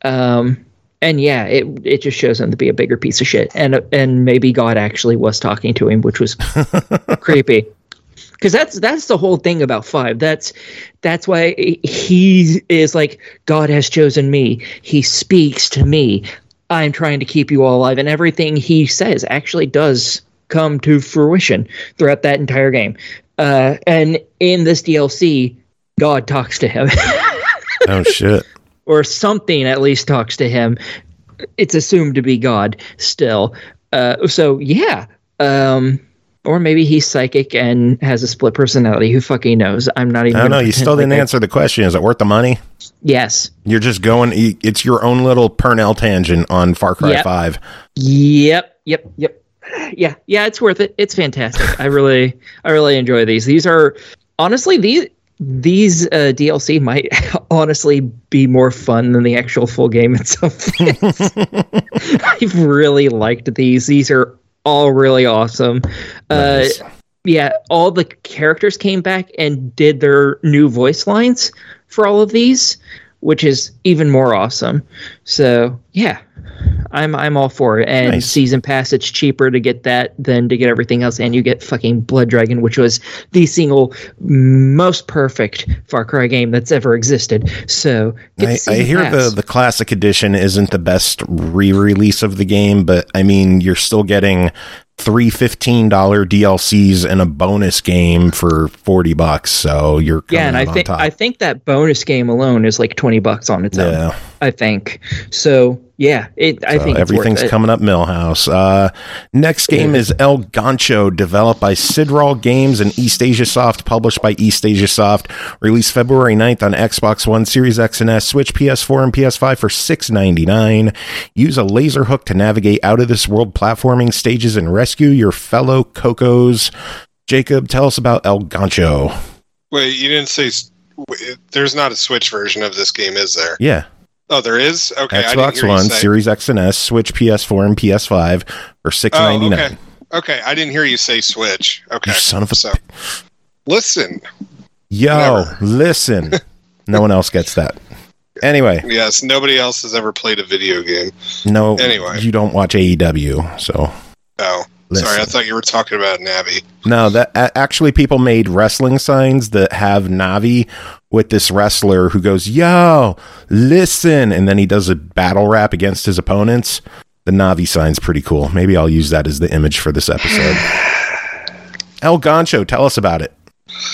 And yeah, it just shows him to be a bigger piece of shit. And maybe God actually was talking to him, which was creepy. Because that's the whole thing about 5. That's why he is like, God has chosen me. He speaks to me. I'm trying to keep you all alive. And everything he says actually does come to fruition throughout that entire game. And in this DLC, God talks to him. Oh, shit. Or something at least talks to him. It's assumed to be God still. So, yeah. Or maybe he's psychic and has a split personality. Who fucking knows? I'm not even... I don't know. You still didn't answer the question. Is it worth the money? Yes. You're just going... It's your own little Purnell tangent on Far Cry 5. Yep. Yeah, it's worth it. It's fantastic. I really enjoy these. These are... Honestly, these DLC might honestly be more fun than the actual full game itself. I've really liked these. These are all really awesome. Nice. Yeah, all the characters came back and did their new voice lines for all of these, which is even more awesome. So yeah, I'm all for it. And nice. Season pass, it's cheaper to get that than to get everything else, and you get fucking Blood Dragon, which was the single most perfect Far Cry game that's ever existed. So I hear the classic edition isn't the best re-release of the game, but I mean, you're still getting 3 $15 DLCs and a bonus game for $40. So you're coming out on top. I think that bonus game alone is like $20 on its own. I think so. Yeah, I think everything's coming up Millhouse. Next game is El Gancho, developed by Sidral Games and East Asia Soft, published by East Asia Soft. Released February 9th on Xbox One, Series X and S, Switch, PS4, and PS5 for $6.99. Use a laser hook to navigate out of this world platforming stages and rescue your fellow Cocos. Jacob, tell us about El Gancho. Wait, you didn't say there's not a Switch version of this game, is there? Yeah. Oh, there is? Okay. Xbox One, Series X and S, Switch, PS4, and PS5 for $6.99. Okay, I didn't hear you say Switch. Okay. You son of a... Listen. Listen. No one else gets that. Anyway. Yes, nobody else has ever played a video game. No. Anyway. You don't watch AEW, so... Oh. Listen. Sorry, I thought you were talking about Navi. No, that actually people made wrestling signs that have Navi with this wrestler who goes, "Yo, listen," and then he does a battle rap against his opponents. The Navi sign's pretty cool. Maybe I'll use that as the image for this episode. El Gancho, tell us about it.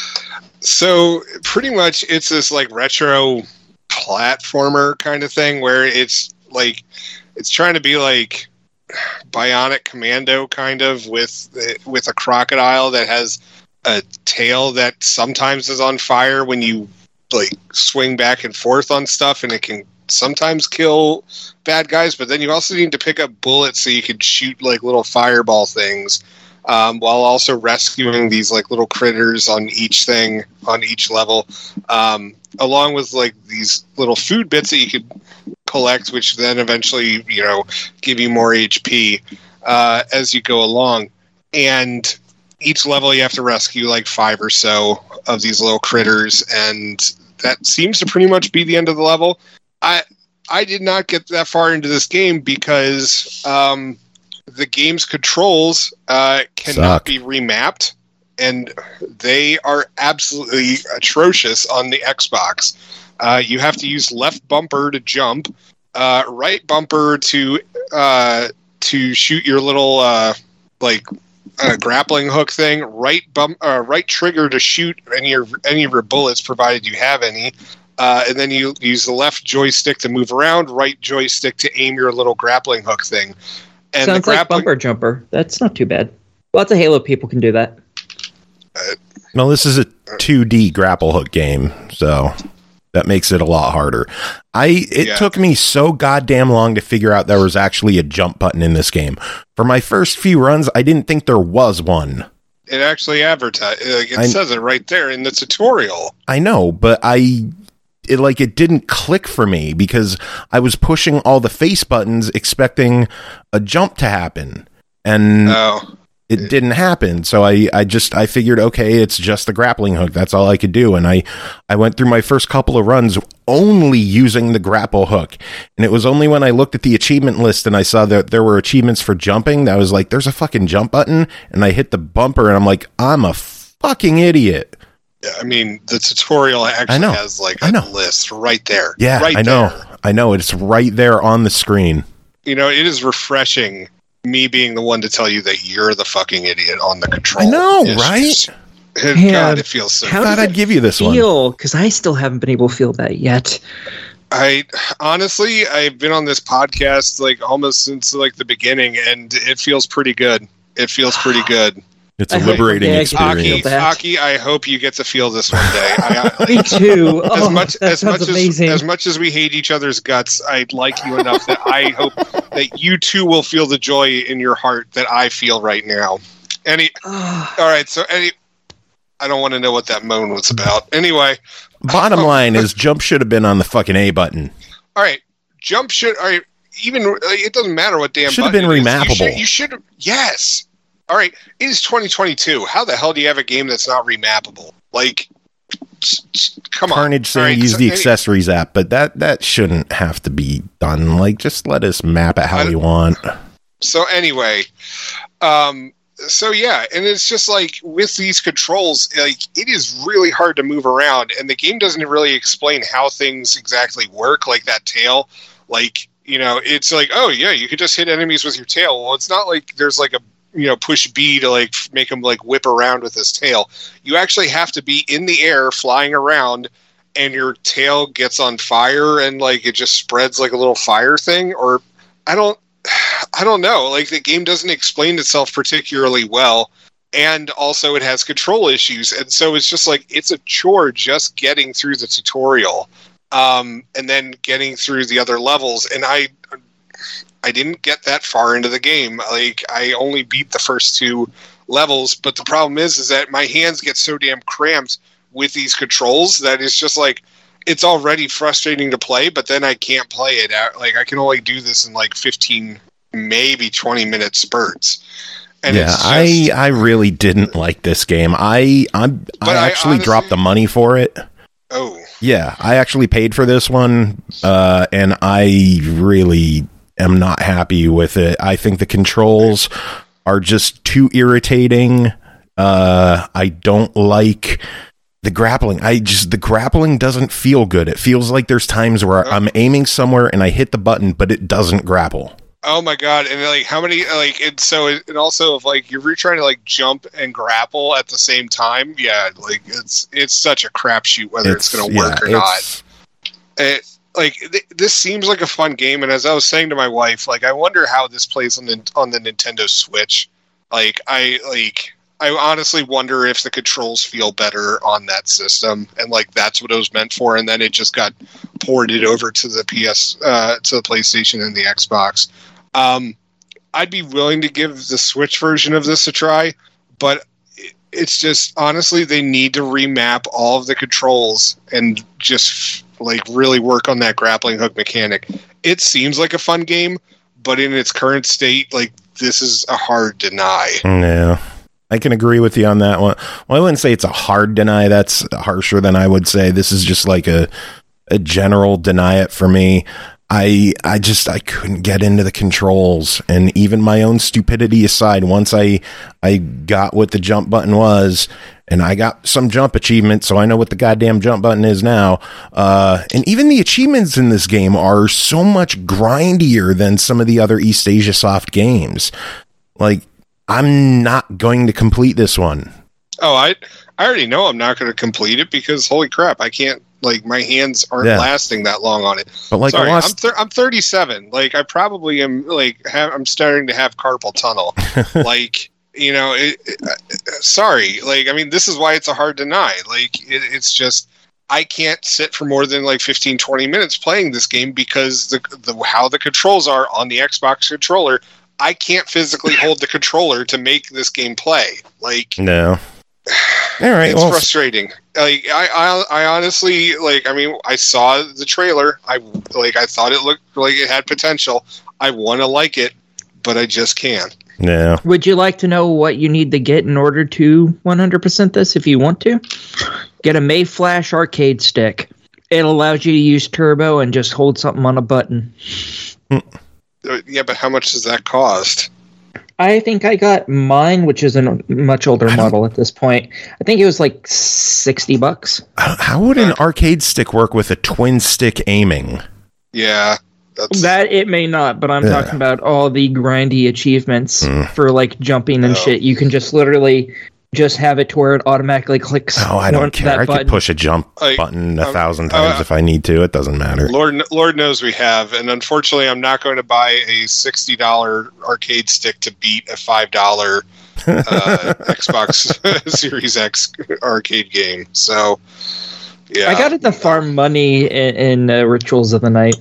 So pretty much it's this like retro platformer kind of thing where it's like it's trying to be like Bionic Commando kind of with a crocodile that has a tail that sometimes is on fire when you like swing back and forth on stuff, and it can sometimes kill bad guys, but then you also need to pick up bullets so you can shoot like little fireball things, while also rescuing these like little critters on each thing on each level, along with like these little food bits that you could collect, which then eventually, you know, give you more HP as you go along. And each level you have to rescue like 5 or so of these little critters, and that seems to pretty much be the end of the level. I did not get that far into this game because the game's controls cannot be remapped, and they are absolutely atrocious on the Xbox. You have to use left bumper to jump, right bumper to shoot your little grappling hook thing, right trigger to shoot any of your bullets, provided you have any, and then you use the left joystick to move around, right joystick to aim your little grappling hook thing. And sounds like bumper jumper. That's not too bad. Lots of Halo people can do that. Well, this is a 2D grapple hook game, so that makes it a lot harder. It took me so goddamn long to figure out there was actually a jump button in this game. For my first few runs, I didn't think there was one. It actually advertised. It says it right there in the tutorial. I know, but it didn't click for me because I was pushing all the face buttons expecting a jump to happen, and it didn't happen. So I figured, okay, it's just the grappling hook. That's all I could do. And I went through my first couple of runs only using the grapple hook. And it was only when I looked at the achievement list and I saw that there were achievements for jumping that I was like, there's a fucking jump button. And I hit the bumper and I'm like, I'm a fucking idiot. I mean, the tutorial actually has like a list right there. Yeah, right I know. It's right there on the screen. You know, it is refreshing me being the one to tell you that you're the fucking idiot on the control. I know, right? God, it feels so. I thought I'd give you this one. Because I still haven't been able to feel that yet. I've been on this podcast like almost since like the beginning, and it feels pretty good. It feels pretty good. It's a liberating experience. Aki, I hope you get to feel this one day. Me too. As much as we hate each other's guts, I like you enough that I hope that you too will feel the joy in your heart that I feel right now. All right, so I don't want to know what that moan was about. Anyway, bottom line is jump should have been on the fucking A button. All right, jump should. All right, even it doesn't matter what damn should have been remappable. You should. Yes. All right, it is 2022. How the hell do you have a game that's not remappable? Like, come on. Carnage saying use the accessories app, but that shouldn't have to be done. Like, just let us map it how you want. So anyway, so yeah, and it's just like with these controls, like it is really hard to move around, and the game doesn't really explain how things exactly work, like that tail. Like, you know, it's like, oh yeah, you could just hit enemies with your tail. Well, it's not like there's like a push B to like make him like whip around with his tail. You actually have to be in the air flying around, and your tail gets on fire and like it just spreads like a little fire thing. Or I don't know. Like the game doesn't explain itself particularly well. And also it has control issues. And so it's just like, it's a chore just getting through the tutorial. And then getting through the other levels. And I didn't get that far into the game. Like I only beat the first 2 levels, but the problem is that my hands get so damn cramped with these controls that it's just like, it's already frustrating to play, but then I can't play it out. Like I can only do this in like 15, maybe 20 minute spurts. And yeah, I really didn't like this game. I actually honestly dropped the money for it. Oh. Yeah, I actually paid for this one, and I really am not happy with it. I think the controls are just too irritating. I don't like the grappling. The grappling doesn't feel good. It feels like there's times where I'm aiming somewhere and I hit the button, but it doesn't grapple. Oh my god! And like, how many like? And so, and also, if like you're trying to like jump and grapple at the same time, yeah, like it's such a crapshoot whether it's going to work or not. This seems like a fun game, and as I was saying to my wife, like I wonder how this plays on the Nintendo Switch. I honestly wonder if the controls feel better on that system, and like that's what it was meant for, and then it just got ported over to the to the PlayStation and the Xbox. I'd be willing to give the Switch version of this a try, but it's just honestly they need to remap all of the controls and just like really work on that grappling hook mechanic. It seems like a fun game, but in its current state, like this is a hard deny. Yeah. I can agree with you on that one. Well, I wouldn't say it's a hard deny. That's harsher than I would say. This is just like a general deny it for me. I couldn't get into the controls, and even my own stupidity aside, once I got what the jump button was, and I got some jump achievements, so I know what the goddamn jump button is now. And even the achievements in this game are so much grindier than some of the other East Asia Soft games. Like, I'm not going to complete this one. Oh, I already know I'm not going to complete it because holy crap, I can't. Like my hands aren't lasting that long on it. But like, sorry, I'm 37. Like I probably am. Like I'm starting to have carpal tunnel. Like sorry. Like I mean, this is why it's a hard deny. Like it's just I can't sit for more than like 15, 20 minutes playing this game because the how the controls are on the Xbox controller. I can't physically hold the controller to make this game play. Like no. All right, it's frustrating. Like I honestly like. I mean, I saw the trailer. I thought it looked like it had potential. I want to like it, but I just can't. Yeah. Would you like to know what you need to get in order to 100% this? If you want to, get a Mayflash arcade stick. It allows you to use turbo and just hold something on a button. Yeah, but how much does that cost? I think I got mine, which is a much older model at this point. I think it was like $60. How would an arcade stick work with a twin stick aiming? Yeah. That it may not, but I'm talking about all the grindy achievements for like jumping and shit. You can just literally just have it to where it automatically clicks. Oh, I don't care. I could push a jump button 1,000 times if I need to. It doesn't matter. Lord knows we have. And unfortunately, I'm not going to buy a $60 arcade stick to beat a $5 Xbox Series X arcade game. So, yeah. I got it to farm money in Rituals of the Night.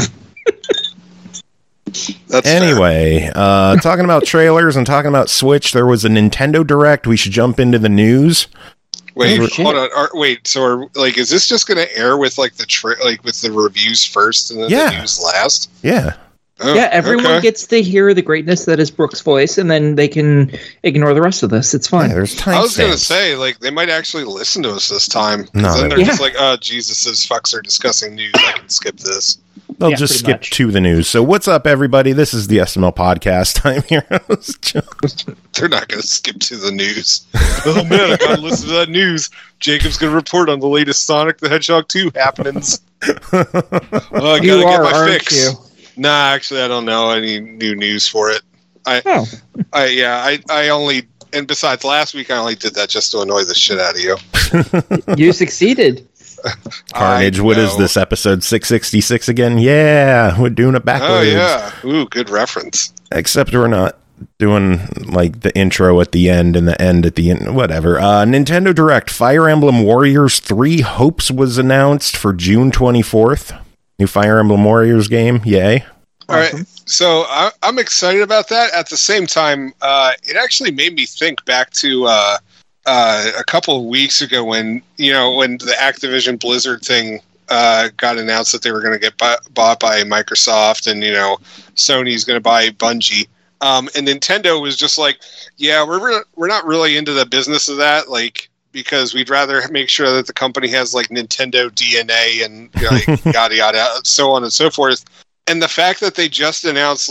That's anyway, talking about trailers and talking about Switch, there was a Nintendo Direct. We should jump into the news. Wait, hold on. Wait, so is this just going to air with like with the reviews first and then the news last? Yeah. Oh, yeah, everyone gets to hear the greatness that is Brooke's voice, and then they can ignore the rest of this. It's fine. Yeah, there's time. I was going to say, they might actually listen to us this time. No, then they're just like, oh, Jesus, those fucks are discussing news. I can skip this. They'll just skip to the news. So what's up, everybody? This is the SML Podcast. I'm your host, John. They're not going to skip to the news. Oh, man, I got to listen to that news. Jacob's going to report on the latest Sonic the Hedgehog 2 happenings. I got to get my fix. Nah, actually, I don't know any new news for it. I only, and besides last week, I only did that just to annoy the shit out of you. You succeeded. Carnage, what is this, episode 666 again? Yeah, we're doing it backwards. Oh, yeah. Ooh, good reference. Except we're not doing, like, the intro at the end and the end at the end. Whatever. Nintendo Direct, Fire Emblem Warriors 3 Hopes was announced for June 24th. New Fire Emblem Warriors game. Yay. All right. So I'm excited about that. At the same time, it actually made me think back to a couple of weeks ago when the Activision Blizzard thing got announced that they were going to get bought by Microsoft, and Sony's going to buy Bungie. And Nintendo was just like, yeah, we're not really into the business of that, like, because we'd rather make sure that the company has like Nintendo DNA and yada yada, so on and so forth. And the fact that they just announced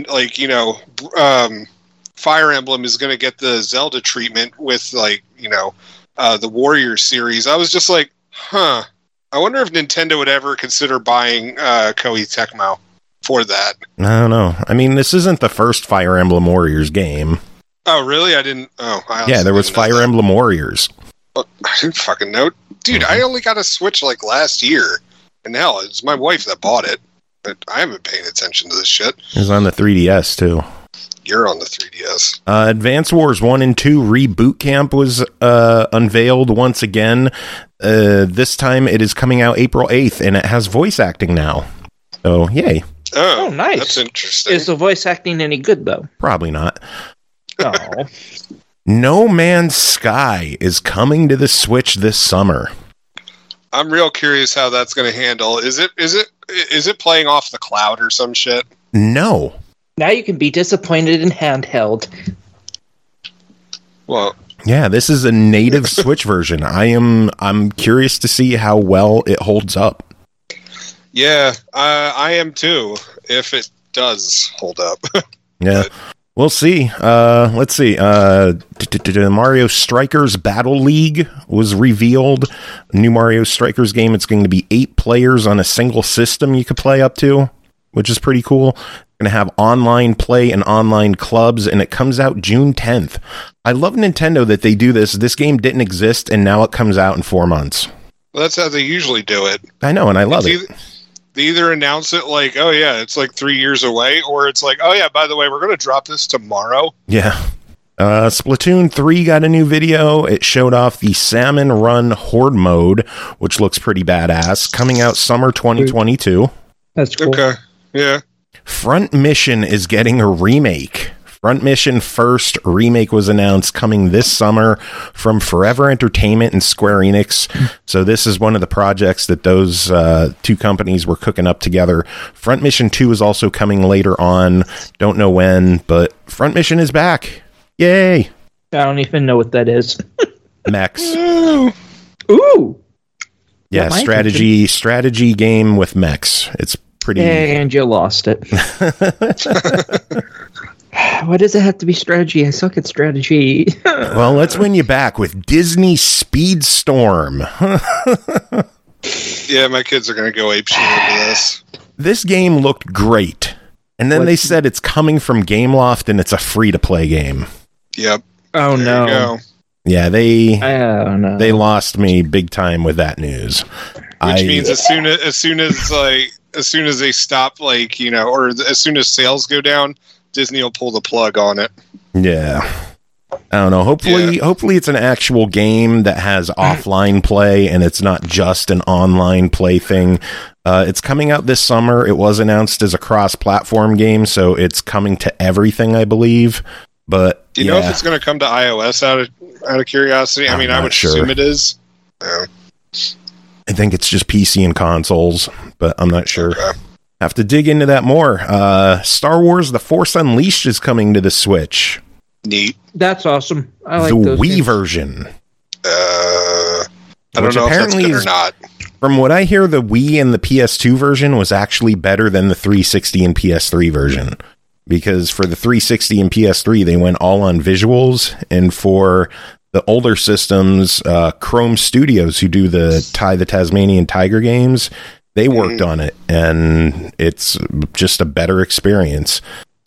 Fire Emblem is going to get the Zelda treatment with the Warriors series, I was just like, I wonder if Nintendo would ever consider buying Koei Tecmo for that. I don't know. I mean, this isn't the first Fire Emblem Warriors game. Oh, really? I didn't. Oh, yeah, there was Fire Emblem Warriors. I didn't fucking know. Dude, I only got a Switch like last year. And hell, it's my wife that bought it. But I haven't paid attention to this shit. It was on the 3DS, too. You're on the 3DS. Advance Wars 1 and 2 Reboot Camp was unveiled once again. This time it is coming out April 8th, and it has voice acting now. So, yay. Oh, nice. That's interesting. Is the voice acting any good, though? Probably not. Oh. No Man's Sky is coming to the Switch this summer. I'm real curious how that's going to handle. Is it playing off the cloud or some shit? No. Now you can be disappointed in handheld. Well, yeah, this is a native Switch version. I'm curious to see how well it holds up. Yeah, I am too. If it does hold up. Yeah. We'll see. Let's see. Mario Strikers Battle League was revealed. A new Mario Strikers game. It's going to be 8 players on a single system you could play up to, which is pretty cool. Going to have online play and online clubs, and it comes out June 10th. I love Nintendo that they do this. This game didn't exist, and now it comes out in 4 months. Well, that's how they usually do it. I know, and I love it. They either announce it like, oh yeah, it's like 3 years away, or it's like, oh yeah, by the way, we're going to drop this tomorrow. Yeah. Splatoon 3 got a new video. It showed off the Salmon Run Horde mode, which looks pretty badass, coming out summer 2022. That's cool. Okay, yeah. Front Mission is getting a remake. Front Mission First remake was announced coming this summer from Forever Entertainment and Square Enix. So this is one of the projects that those two companies were cooking up together. Front Mission 2 is also coming later on. Don't know when, but Front Mission is back. Yay! I don't even know what that is. Mechs. Ooh! Yeah, strategy game with mechs. It's pretty... And you lost it. Why does it have to be strategy? I suck at strategy. Well, let's win you back with Disney Speedstorm. Yeah, my kids are going to go apeshit over this. This game looked great. And then they said it's coming from Gameloft and it's a free-to-play game. Yep. Oh, there no. You go. Yeah, they lost me big time with that news. Which means as soon as they stop, like, or as soon as sales go down, Disney will pull the plug on it. Yeah. I don't know. Hopefully it's an actual game that has offline play and it's not just an online play thing. It's coming out this summer. It was announced as a cross-platform game, so it's coming to everything, I believe. But do you know if it's going to come to iOS out of curiosity? I mean, I would assume it is. Yeah. I think it's just PC and consoles, but I'm not sure. Okay. Have to dig into that more. Star Wars The Force Unleashed is coming to the Switch. Neat. That's awesome. I like the those Wii games. version. I don't know if that's good or not. From what I hear, the Wii and the PS2 version was actually better than the 360 and PS3 version. Because for the 360 and PS3, they went all on visuals. And for the older systems, Chrome Studios, who do the Tasmanian Tiger games, they worked on it. And it's just a better experience.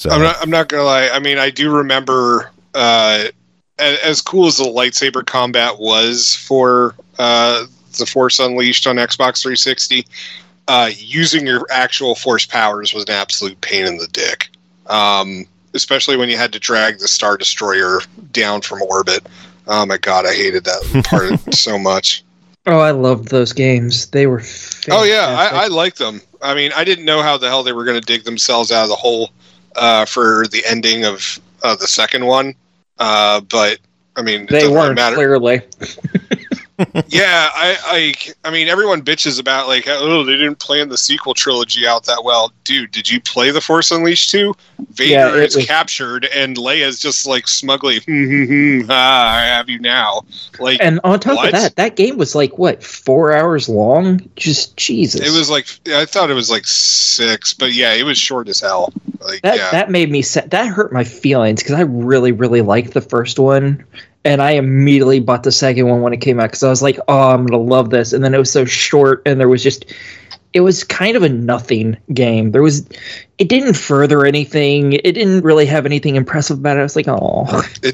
So I'm not gonna lie. I mean, I do remember as cool as the lightsaber combat was for the Force Unleashed on Xbox 360. Using your actual Force powers was an absolute pain in the dick, especially when you had to drag the Star Destroyer down from orbit. Oh my god, I hated that part so much. Oh, I loved those games. They were fantastic. Oh yeah, I liked them. I mean, I didn't know how the hell they were going to dig themselves out of the hole for the ending of the second one, but I mean, they weren't clearly. Yeah, I mean, everyone bitches about like, oh, they didn't plan the sequel trilogy out that well. Dude, did you play The Force Unleashed 2? Vader is captured, and Leia's just like smugly, I have you now. Like, and on top of that game was like what, 4 hours long? Just Jesus. It was like, I thought it was like 6, but yeah, it was short as hell. Like that made me sad. That hurt my feelings because I really, really liked the first one. And I immediately bought the second one when it came out because I was like, oh, I'm going to love this. And then it was so short, and it was kind of a nothing game. It didn't further anything. It didn't really have anything impressive about it. I was like, oh. It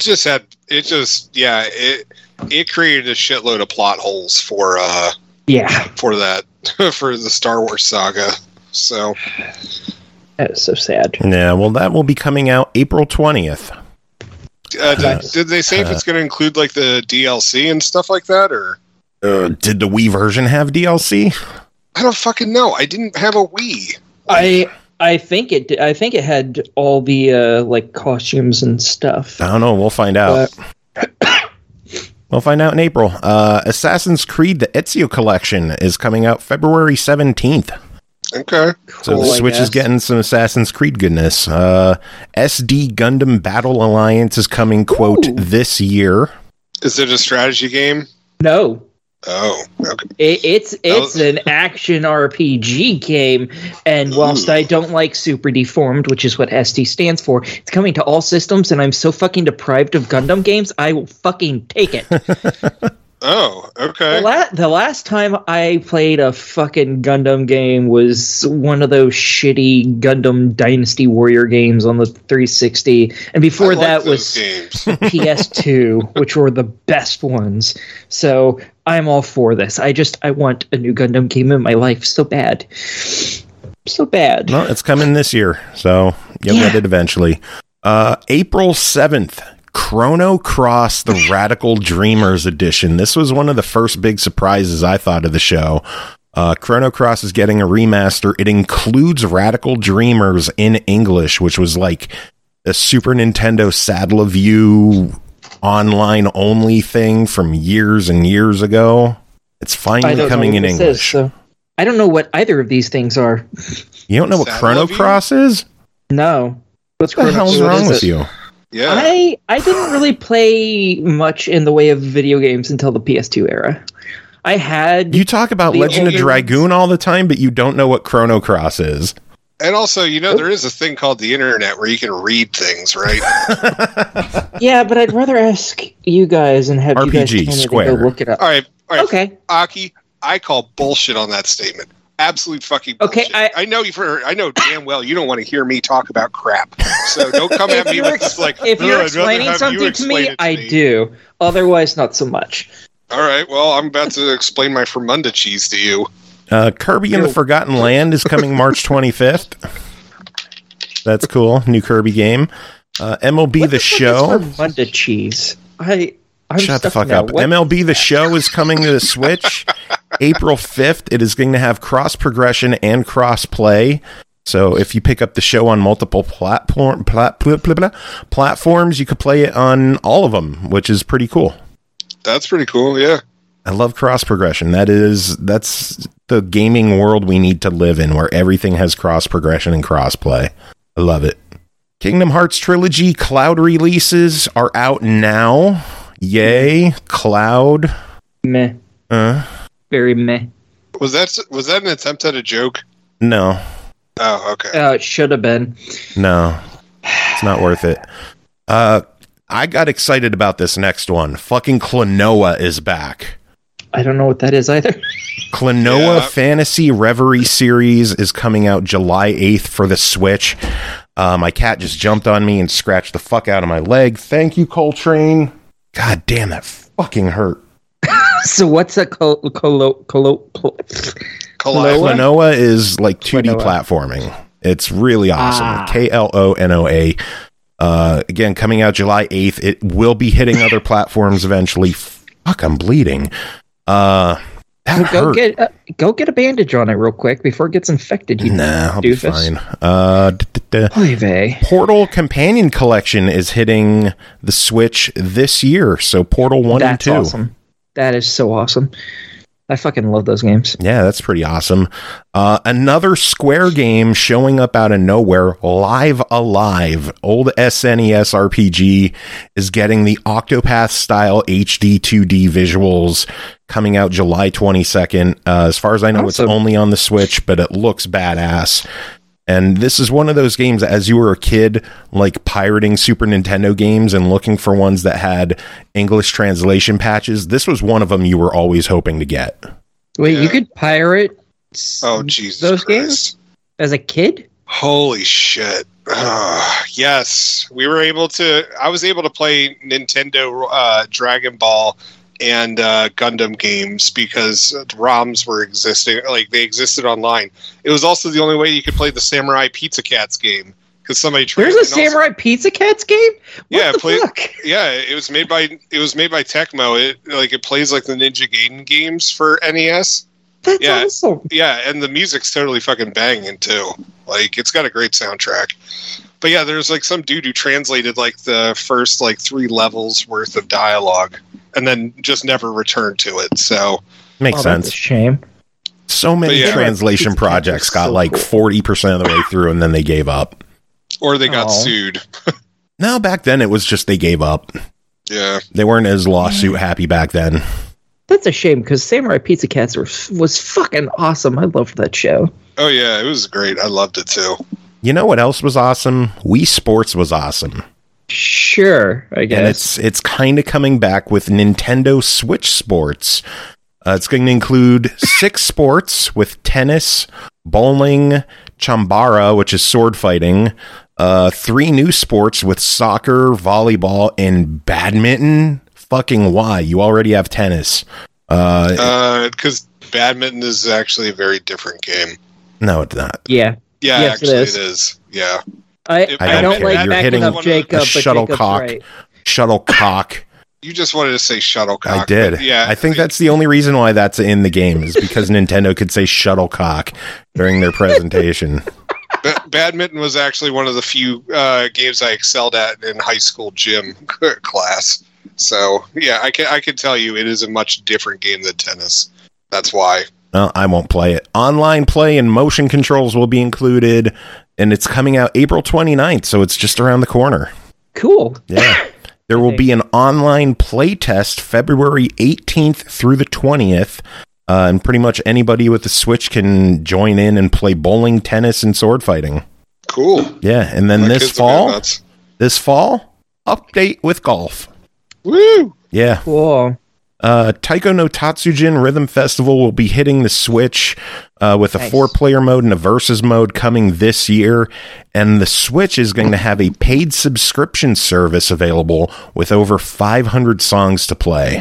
created a shitload of plot holes for that, for the Star Wars saga. So. That is so sad. Yeah, well, that will be coming out April 20th. Did they say if it's going to include like the DLC and stuff like that, or did the Wii version have DLC? I don't fucking know. I didn't have a Wii. I think it did. I think it had all the like costumes and stuff. I don't know. We'll find out. We'll find out in April. Assassin's Creed: The Ezio Collection is coming out February 17th. Okay. So the Switch is getting some Assassin's Creed goodness. SD Gundam Battle Alliance is coming, quote, this year. Is it a strategy game? No. Oh, okay. It's an action RPG game, and whilst I don't like Super Deformed, which is what SD stands for, it's coming to all systems, and I'm so fucking deprived of Gundam games, I will fucking take it. Oh, okay. The last time I played a fucking Gundam game was one of those shitty Gundam Dynasty Warrior games on the 360, and before that was PS2, which were the best ones. So I'm all for this. I want a new Gundam game in my life so bad. So bad. Well, it's coming this year, so you'll get it eventually. April 7th. Chrono Cross, the Radical Dreamers edition. This was one of the first big surprises I thought of the show. Chrono Cross is getting a remaster. It includes Radical Dreamers in English, which was like a Super Nintendo Satellaview online only thing from years and years ago. It's finally coming in English. I don't know what either of these things are. You don't know what Chrono Cross is? No. What the hell's wrong with you? Yeah. I didn't really play much in the way of video games until the PS2 era. You talk about Legend of Dragoon all the time, but you don't know what Chrono Cross is. And also, there is a thing called the internet where you can read things, right? Yeah, but I'd rather ask you guys and have RPG, you guys Square. go look it up. All right. Okay. Aki, I call bullshit on that statement. Absolute fucking bullshit. Okay, I know damn well you don't want to hear me talk about crap. So don't come at me with this like. If you're explaining something to me, I do. Otherwise, not so much. All right. Well, I'm about to explain my Fermunda cheese to you. Kirby and the Forgotten Land is coming March 25th. That's cool. New Kirby game. MLB The Show. Fermunda cheese. Shut the fuck up. MLB The Show is coming to the Switch April 5th. It is going to have cross progression and cross play. So if you pick up the show on multiple platforms, you could play it on all of them, which is pretty cool. That's pretty cool, yeah. I love cross progression. That's the gaming world we need to live in, where everything has cross progression and cross play. I love it. Kingdom Hearts Trilogy Cloud releases are out now. Yay, Cloud. Meh. Very meh. Was that an attempt at a joke? No. Oh, okay. It should have been. No. It's not worth it. I got excited about this next one. Fucking Klonoa is back. I don't know what that is either. Klonoa Fantasy Reverie series is coming out July 8th for the Switch. My cat just jumped on me and scratched the fuck out of my leg. Thank you, Coltrane. God damn, that fucking hurt. So what's a Klonoa? Klonoa is like 2D platforming. It's really awesome. Klonoa. Again, coming out July 8th. It will be hitting other platforms eventually. Fuck, I'm bleeding. Go get a bandage on it real quick before it gets infected. I'll be fine. Portal Companion Collection is hitting the Switch this year. So Portal 1 and 2. Awesome. That is so awesome. I fucking love those games. Yeah, that's pretty awesome. Another Square game showing up out of nowhere, Live Alive. Old SNES RPG is getting the Octopath-style HD 2D visuals coming out July 22nd. As far as I know, It's only on the Switch, but it looks badass. And this is one of those games, as you were a kid, like pirating Super Nintendo games and looking for ones that had English translation patches. This was one of them you were always hoping to get. Wait, you could pirate those games as a kid? Holy shit. Yes. I was able to play Nintendo Dragon Ball and Gundam games because ROMs were existing, like they existed online. It was also the only way you could play the Samurai Pizza Cats game because somebody There's a Samurai Pizza Cats game? Fuck? Yeah, it was made by Tecmo. It plays like the Ninja Gaiden games for NES. That's awesome. Yeah, and the music's totally fucking banging too. Like it's got a great soundtrack. But yeah, there's like some dude who translated like the first like 3 levels worth of dialogue and then just never returned to it. So makes sense. That's a shame. So many translation projects got like 40% of the way through and then they gave up. Or they got sued. No, back then it was just they gave up. Yeah. They weren't as lawsuit happy back then. That's a shame because Samurai Pizza Cats was fucking awesome. I loved that show. Oh yeah, it was great. I loved it too. You know what else was awesome? Wii Sports was awesome. Sure, I guess. And it's kind of coming back with Nintendo Switch Sports. It's going to include 6 sports with tennis, bowling, chambara, which is sword fighting, 3 new sports with soccer, volleyball, and badminton. Fucking why? You already have tennis. Because badminton is actually a very different game. No, it's not. Yeah, yes, actually it is. Yeah. I don't like You're hitting up Jacob, but shuttlecock. Right. Shuttlecock. You just wanted to say shuttlecock. I did. Yeah. I think that's the only reason why that's in the game is because Nintendo could say shuttlecock during their presentation. Badminton was actually one of the few games I excelled at in high school gym class. So, yeah, I can tell you it is a much different game than tennis. That's why. Well, I won't play it. Online play and motion controls will be included, and it's coming out April 29th, so it's just around the corner. Cool. Yeah. There will be an online play test February 18th through the 20th, and pretty much anybody with the Switch can join in and play bowling, tennis, and sword fighting. Cool. Yeah, and then this fall, update with golf. Woo! Yeah. Cool. Taiko no Tatsujin Rhythm Festival will be hitting the Switch with a 4-player mode and a versus mode coming this year. And the Switch is going to have a paid subscription service available with over 500 songs to play.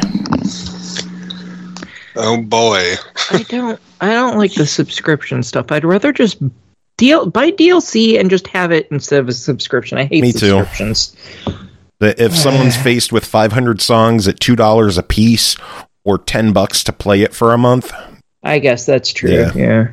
Oh boy. I don't like the subscription stuff. I'd rather just buy DLC and just have it instead of a subscription. I hate subscriptions. If someone's faced with 500 songs at $2 a piece or $10 to play it for a month, I guess that's true. Yeah.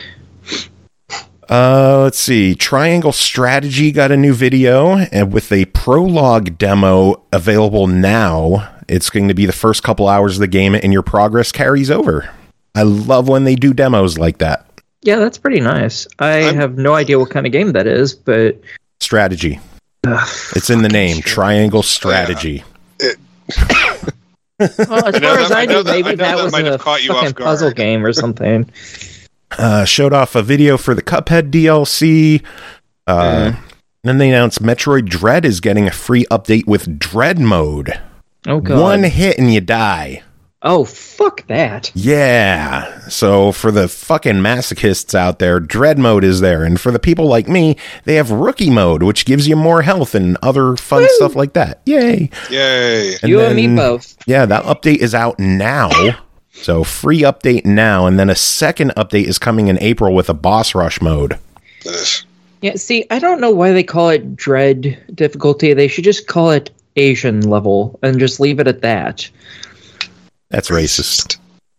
Let's see. Triangle Strategy got a new video, and with a prologue demo available now, it's going to be the first couple hours of the game, and your progress carries over. I love when they do demos like that. Yeah, that's pretty nice. I have no idea what kind of game that is, but strategy. It's in the name, Triangle Strategy. Well, as far as I know, maybe that was a fucking puzzle game or something. Showed off a video for the Cuphead DLC. Then they announced Metroid Dread is getting a free update with Dread mode. Oh, God. One hit and you die. Oh, fuck that. Yeah. So for the fucking masochists out there, Dread Mode is there. And for the people like me, they have Rookie Mode, which gives you more health and other fun stuff like that. Yay. Yay. And You and me both. Yeah, that update is out now. So free update now. And then a second update is coming in April with a Boss Rush Mode. Ugh. Yeah, see, I don't know why they call it Dread difficulty. They should just call it Asian level and just leave it at that. That's racist.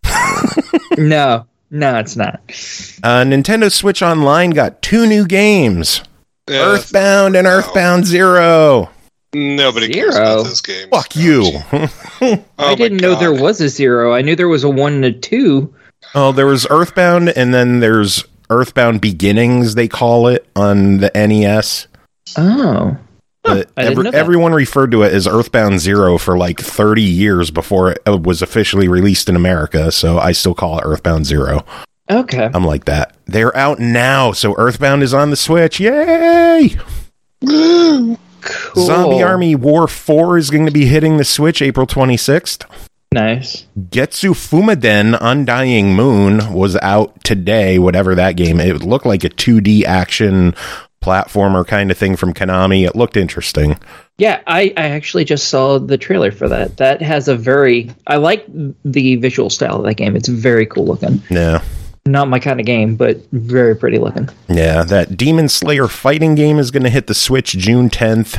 No, it's not. Nintendo Switch Online got 2 new games. Yeah, Earthbound and Earthbound Zero. Nobody cares Zero? about those games. Fuck you. Oh I my didn't know God. there was a 0. I knew there was a 1 and a 2. Oh, there was Earthbound, and then there's Earthbound Beginnings, they call it, on the NES. Oh. But I didn't know that. everyone referred to it as Earthbound Zero for like 30 years before it was officially released in America, so I still call it Earthbound Zero. Okay. I'm like that. They're out now, so Earthbound is on the Switch. Yay! Cool. Zombie Army War 4 is going to be hitting the Switch April 26th. Nice. Getsu Fumaden Undying Moon was out today, whatever that game. It looked like a 2D action platformer kind of thing from Konami. It looked interesting. Yeah, I actually just saw the trailer for that. That has a I like the visual style of that game. It's very cool looking. Yeah. Not my kind of game, but very pretty looking. Yeah, that Demon Slayer fighting game is going to hit the Switch June 10th.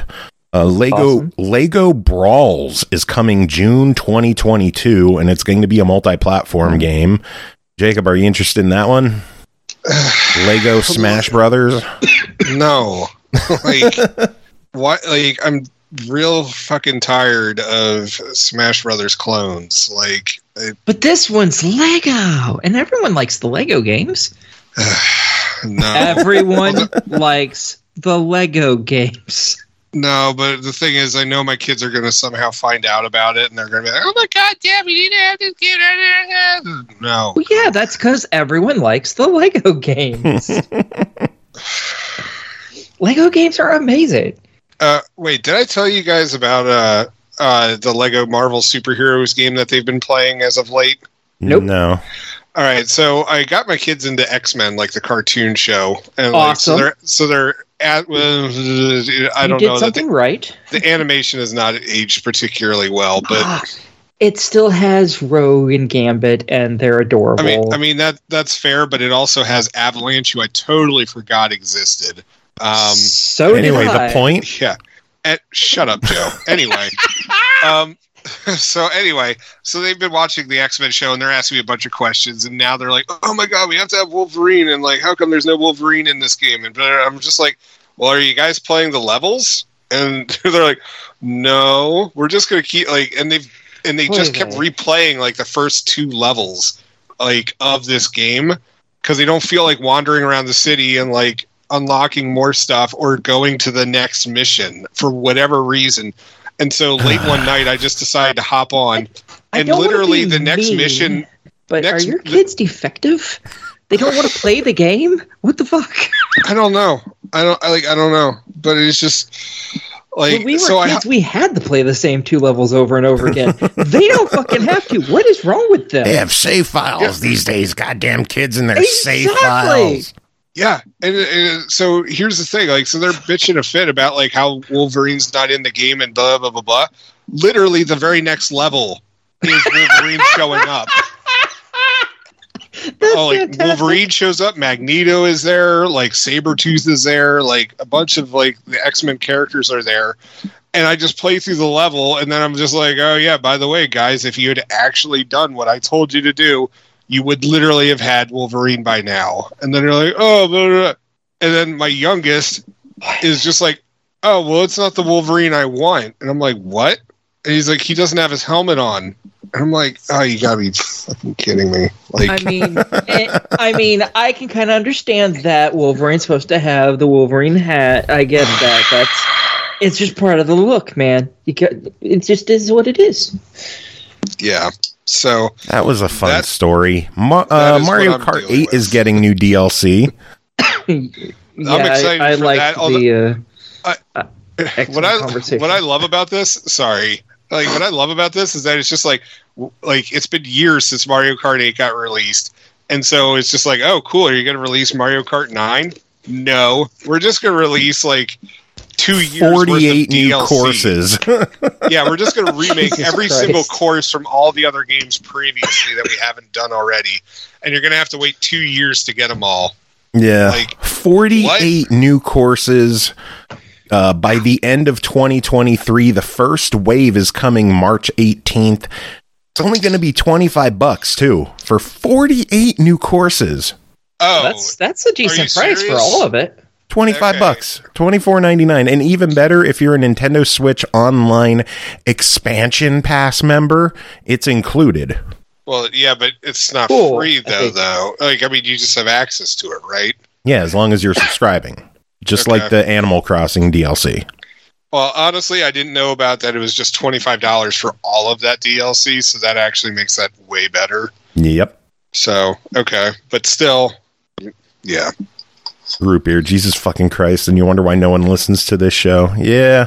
Lego Brawls is coming June 2022, and it's going to be a multi-platform game. Jacob, are you interested in that one? Lego Smash Brothers? No. Like, what? Like, I'm real fucking tired of Smash Brothers clones. Like, But this one's Lego, and everyone likes the Lego games. no. Everyone likes the Lego games. No, but the thing is, I know my kids are going to somehow find out about it, and they're going to be like, oh my God, Dad, we need to have this game. No. Well, yeah, that's because everyone likes the Lego games. Lego games are amazing. Wait, did I tell you guys about the Lego Marvel Superheroes game that they've been playing as of late? Nope. No. All right, so I got my kids into X-Men, like the cartoon show, and Awesome. like, so they're at. Well, I don't You know did that something right. the animation is not aged particularly well, but It still has Rogue and Gambit, and they're adorable. I mean that's fair, but it also has Avalanche, who I totally forgot existed. So Anyway, did I. the point? Yeah. Shut up, Joe. Anyway. So they've been watching the X-Men show, and they're asking me a bunch of questions, and now they're like, oh my God, we have to have Wolverine, and like, how come there's no Wolverine in this game? And I'm just like, well, are you guys playing the levels? And they're like, no, we're just going to keep like, and they just kept replaying like the first 2 levels like of this game, because they don't feel like wandering around the city and like unlocking more stuff or going to the next mission for whatever reason. And so late one night, I just decided to hop on, I and don't wanna literally be the next mean, mission. But are your kids defective? They don't want to play the game? What the fuck? I don't know. I don't know. But it's just like, When we were so kids, we had to play the same 2 levels over and over again. They don't fucking have to. What is wrong with them? They have save files these days. Goddamn kids and their save Exactly. files. Yeah, and so here's the thing, like, so they're bitching a fit about like how Wolverine's not in the game and blah blah blah blah. Literally, the very next level is Wolverine showing up. That's Like fantastic. Wolverine shows up, Magneto is there, like Sabretooth is there, like a bunch of like the X-Men characters are there. And I just play through the level, and then I'm just like, oh yeah, by the way, guys, if you had actually done what I told you to do, you would literally have had Wolverine by now. And then they're like, oh, blah, blah, blah. And then my youngest is just like, oh, well, it's not the Wolverine I want. And I'm like, what? And he's like, he doesn't have his helmet on. And I'm like, oh, you gotta be fucking kidding me. Like, I mean, I can kind of understand that Wolverine's supposed to have the Wolverine hat. I get that. It's just part of the look, man. It just is what it is. yeah. So That was a fun That- story. that is Mario what I'm Kart dealing 8 is with. getting new DLC. I'm excited I for like that, the what excellent conversation. I love about this, sorry, Like, what I love about this is that it's just like it's been years since Mario Kart 8 got released. And so it's just like, oh, cool. Are you going to release Mario Kart 9? No. We're just going to release, like, 2 years 48 worth of new DLC. courses. Yeah, we're just going to remake Jesus every Christ. single course from all the other games previously that we haven't done already. And you're going to have to wait 2 years to get them all. Yeah. Like, 48 new courses. By the end of 2023, the first wave is coming March 18th. It's only going to be $25 too for 48 new courses. Oh, That's a decent you price for serious? all of it. $25, Okay. $24.99, and even better if you're a Nintendo Switch Online expansion pass member, it's included. well, yeah, but it's not Cool. free, Okay. though. Like, I mean, you just have access to it, right? Yeah, as long as you're subscribing, just Okay. like the Animal Crossing DLC. Well, honestly, I didn't know about that. It was just $25 for all of that DLC, so that actually makes that way better. Yep. So, okay. But still, yeah. Root beer, Jesus fucking Christ, and you wonder why no one listens to this show. Yeah.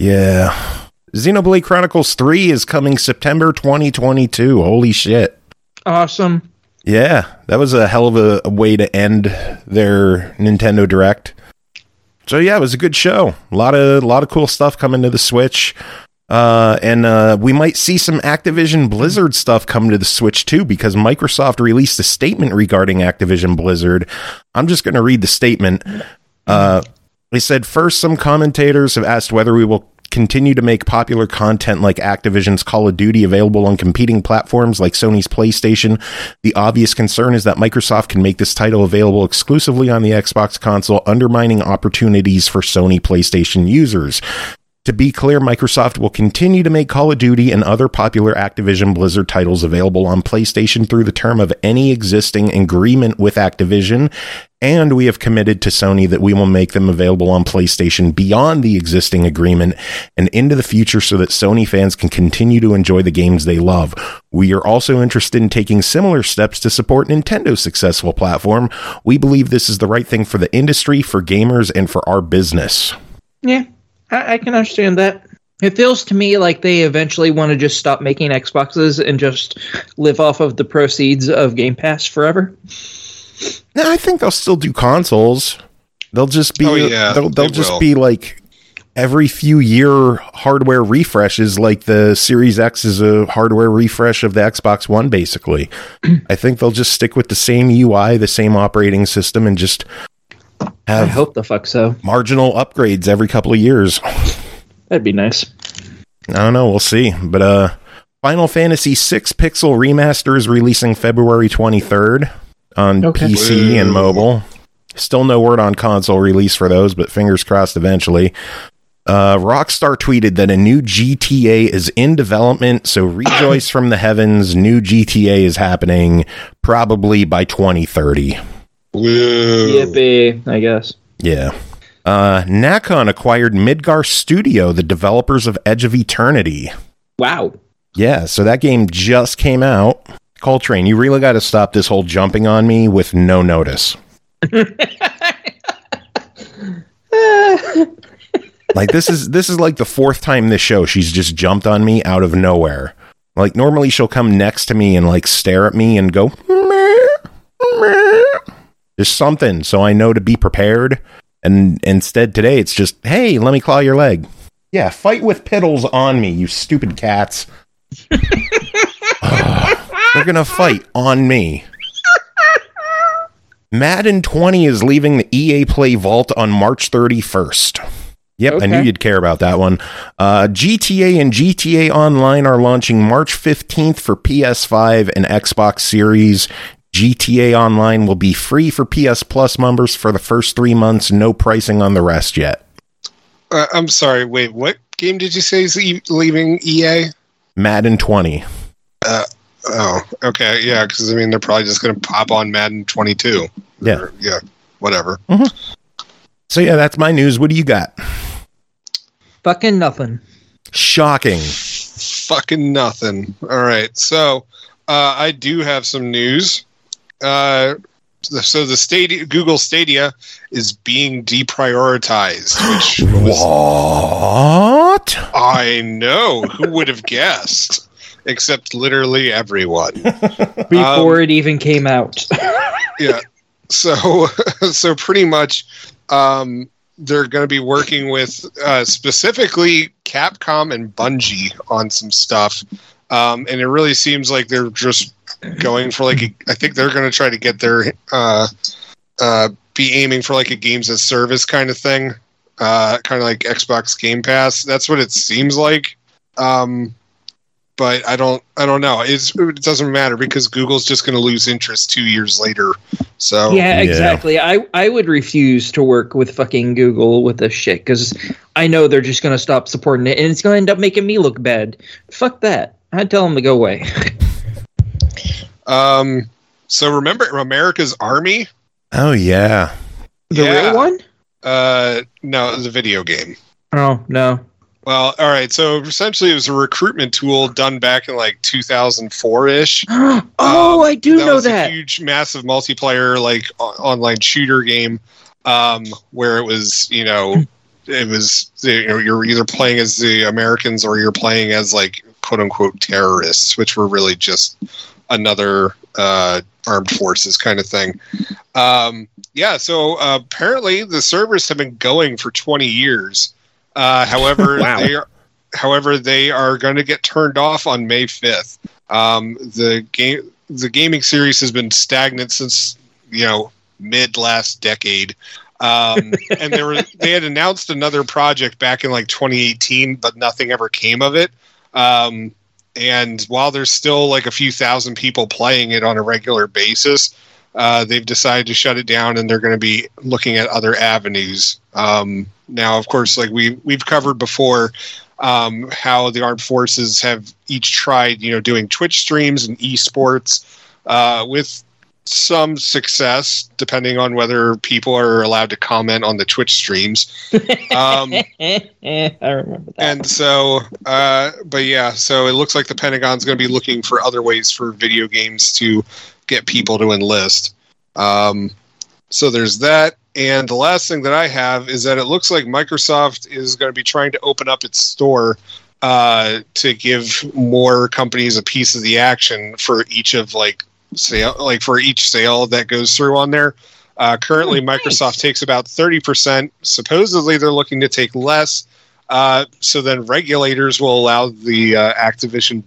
Xenoblade Chronicles 3 is coming September 2022. Holy shit. Awesome. Yeah, that was a hell of a way to end their Nintendo Direct. So yeah, it was a good show. A lot of cool stuff coming to the Switch. And we might see some Activision Blizzard stuff come to the Switch too, because Microsoft released a statement regarding Activision Blizzard. I'm just going to read the statement. They said, first, some commentators have asked whether we will continue to make popular content like Activision's Call of Duty available on competing platforms like Sony's PlayStation. The obvious concern is that Microsoft can make this title available exclusively on the Xbox console, undermining opportunities for Sony PlayStation users. To be clear, Microsoft will continue to make Call of Duty and other popular Activision Blizzard titles available on PlayStation through the term of any existing agreement with Activision, and we have committed to Sony that we will make them available on PlayStation beyond the existing agreement and into the future so that Sony fans can continue to enjoy the games they love. We are also interested in taking similar steps to support Nintendo's successful platform. We believe this is the right thing for the industry, for gamers, and for our business. Yeah, I can understand that. It feels to me like they eventually want to just stop making Xboxes and just live off of the proceeds of Game Pass forever. No, I think they'll still do consoles. They'll just be they'll just will. be like every few year hardware refreshes, like the Series X is a hardware refresh of the Xbox One, basically. I think they'll just stick with the same UI, the same operating system, and just I have hope the fuck so. marginal upgrades every couple of years. That'd be nice. I don't know, we'll see. But Final Fantasy VI Pixel Remaster is releasing February 23rd on PC and mobile. Still no word on console release for those, but fingers crossed eventually. Rockstar tweeted that a new GTA is in development, so rejoice from the heavens. New GTA is happening probably by 2030. Woo. Yippee, I guess. Yeah. Nacon acquired Midgar Studio, the developers of Edge of Eternity. Wow. Yeah, so that game just came out. Coltrane, you really got to stop this whole jumping on me with no notice. Like this is like the fourth time this show she's just jumped on me out of nowhere. Like normally she'll come next to me and like stare at me and go meh, meh. There's something so I know to be prepared. And instead today it's just, hey, let me claw your leg. Yeah, fight with piddles on me, you stupid cats. They're gonna fight on me. Madden 20 is leaving the EA Play Vault on March 31st. Yep, Okay. I knew you'd care about that one. GTA and GTA Online are launching March 15th for PS5 and Xbox Series. GTA Online will be free for PS Plus members for the first 3 months. No pricing on the rest yet. I'm sorry, wait, what game did you say is leaving EA? Madden 20. Oh, okay, yeah, because I mean, they're probably just going to pop on Madden 22. Yeah. Or, yeah, whatever. So yeah, that's my news. What do you got? Fucking nothing. Shocking. Fucking nothing. All right, so I do have some news. So the Google Stadia is being deprioritized. Which what? I know. Who would have guessed? Except literally everyone. Before it even came out. Yeah. So pretty much, they're going to be working with specifically Capcom and Bungie on some stuff. And it really seems like they're just going for I think they're going to try to get their be aiming for like a games as service kind of thing, kind of like Xbox Game Pass. That's what it seems like. But I don't know. It doesn't matter because Google's just going to lose interest 2 years later. So yeah, exactly. I would refuse to work with fucking Google with this shit because I know they're just going to stop supporting it and it's going to end up making me look bad. Fuck that. I'd tell them to go away. So remember America's Army? Oh yeah. The real one? No, the video game. Oh no. Well, all right. So essentially, it was a recruitment tool done back in like 2004-ish. I do know that. A huge, massive multiplayer like online shooter game, where it was, you're either playing as the Americans or you're playing as like quote unquote terrorists, which were really just another armed forces kind of thing. So apparently the servers have been going for 20 years. However, wow. they are going to get turned off on May 5th. The gaming series has been stagnant since mid last decade. And they had announced another project back in like 2018, but nothing ever came of it. And while there's still like a few thousand people playing it on a regular basis, they've decided to shut it down, and they're going to be looking at other avenues. Now, of course, like we've covered before, how the armed forces have each tried, doing Twitch streams and esports, with some success, depending on whether people are allowed to comment on the Twitch streams. I remember that. And so, so it looks like the Pentagon's going to be looking for other ways for video games to get people to enlist. So there's that. And the last thing that I have is that it looks like Microsoft is going to be trying to open up its store to give more companies a piece of the action for each of for each sale that goes through on there. Currently, Microsoft takes about 30%. Supposedly, they're looking to take less. So then regulators will allow the Activision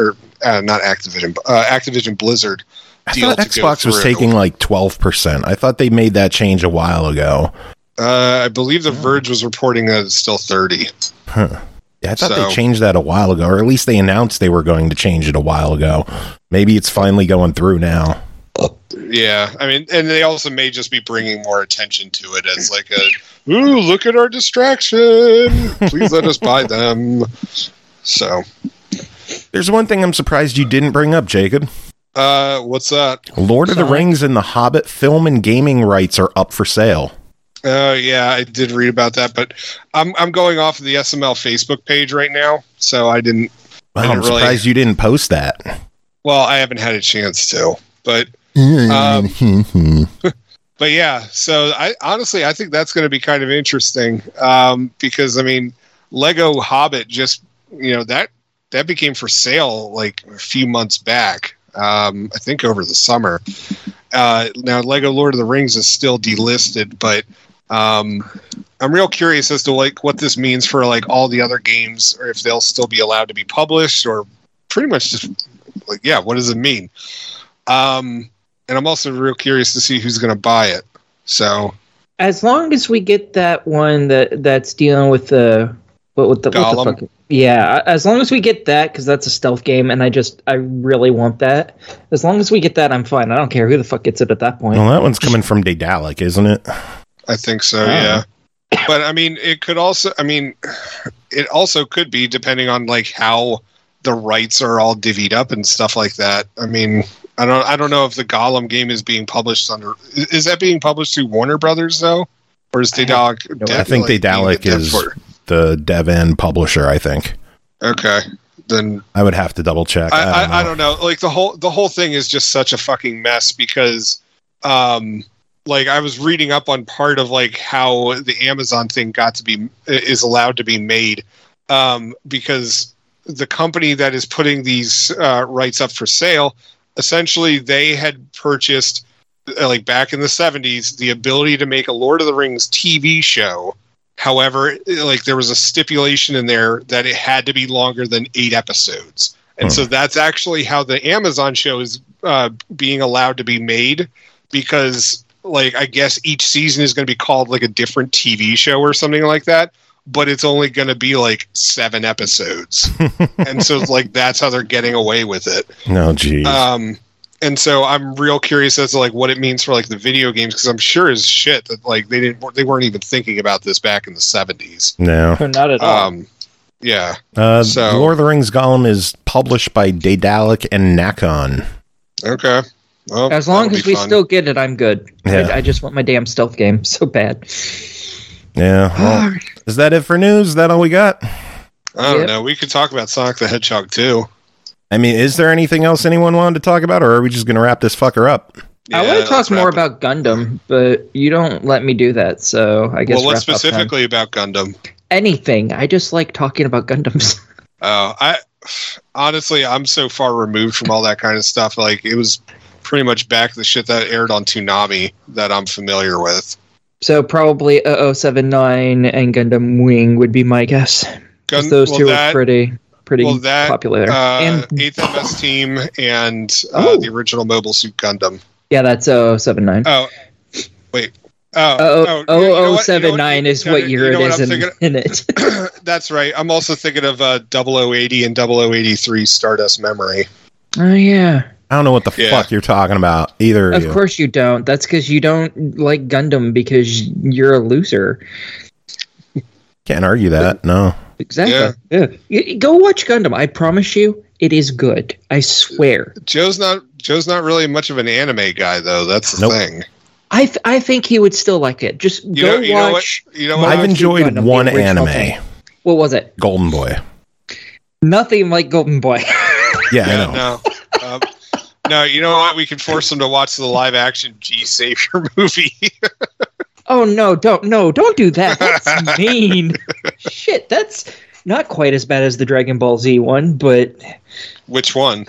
Blizzard deal I thought Xbox was taking like 12%. I thought they made that change a while ago. I believe The Verge was reporting that it's still 30. Huh. Yeah, I thought they changed that a while ago, or at least they announced they were going to change it a while ago. Maybe it's finally going through now. Yeah, I mean, and they also may just be bringing more attention to it as like ooh, look at our distraction. Please let us buy them. So, there's one thing I'm surprised you didn't bring up, Jacob. What's that? Lord of the Rings and the Hobbit film and gaming rights are up for sale. Yeah, I did read about that, but I'm going off of the SML Facebook page right now, so I didn't. I'm surprised you didn't post that. Well, I haven't had a chance to, but but yeah. So I honestly think that's going to be kind of interesting, because I mean, Lego Hobbit just that became for sale like a few months back. I think over the summer. Now Lego Lord of the Rings is still delisted, but I'm real curious as to like what this means for like all the other games, or if they'll still be allowed to be published, or pretty much just like, yeah, what does it mean? And I'm also real curious to see who's going to buy it. So as long as we get that one that's dealing with the what the fuck? Yeah, as long as we get that, because that's a stealth game, and I really want that. As long as we get that, I'm fine. I don't care who the fuck gets it at that point. Well, that one's coming from Daedalic, isn't it? I think so, yeah. But I mean, it also could be depending on like how the rights are all divvied up and stuff like that. I mean, I don't know if the Gollum game is being published under. Is that being published through Warner Brothers though, or is Daedalic? I think Daedalic is the dev and publisher, I think. Okay, then I would have to double check. I don't know. Like the whole thing is just such a fucking mess because like I was reading up on part of like how the Amazon thing is allowed to be made, because the company that is putting these rights up for sale, essentially they had purchased, like back in the 70s, the ability to make a Lord of the Rings TV show. However, like there was a stipulation in there that it had to be longer than 8 episodes. And so that's actually how the Amazon show is being allowed to be made, because like I guess each season is going to be called like a different TV show or something like that, but it's only going to be like 7 episodes. And so like that's how they're getting away with it. No, geez. And so I'm real curious as to like what it means for like the video games, because I'm sure as shit that like they weren't even thinking about this back in the 70s. No, not at all. Yeah. So Lord of the Rings Gollum is published by Daedalic and Nacon. Okay. Well, as long as we still get it, I'm good. Yeah. I just want my damn stealth game so bad. Yeah. Well, is that it for news? Is that all we got? I don't know. We could talk about Sonic the Hedgehog too. I mean, is there anything else anyone wanted to talk about, or are we just going to wrap this fucker up? I want to talk more about Gundam, but you don't let me do that, so I guess. Well, what specifically about Gundam? Anything. I just like talking about Gundams. Honestly, I'm so far removed from all that kind of stuff. Like, it was pretty much back the shit that aired on Toonami that I'm familiar with. So probably 0079 and Gundam Wing would be my guess. Those two are pretty popular. And 8th MS Team and the original Mobile Suit Gundam. Yeah, that's 0079. Oh, wait. 0079 is what year it is in it. That's right. I'm also thinking of 0080 and 0083 Stardust Memory. Oh, yeah. I don't know what the fuck you're talking about, either of you. Of course you don't. That's because you don't like Gundam because you're a loser. Can't argue that, no. Exactly. Yeah. Go watch Gundam. I promise you, it is good. I swear. Joe's not really much of an anime guy, though. That's the thing. I think he would still like it. Just go watch. You know what? I've enjoyed Gundam, one anime. What was it? Golden Boy. Nothing like Golden Boy. I know. No. No, you know what? We can force them to watch the live-action G-Savior movie. Oh, no, don't do that. That's mean. Shit, that's not quite as bad as the Dragon Ball Z one, but... Which one?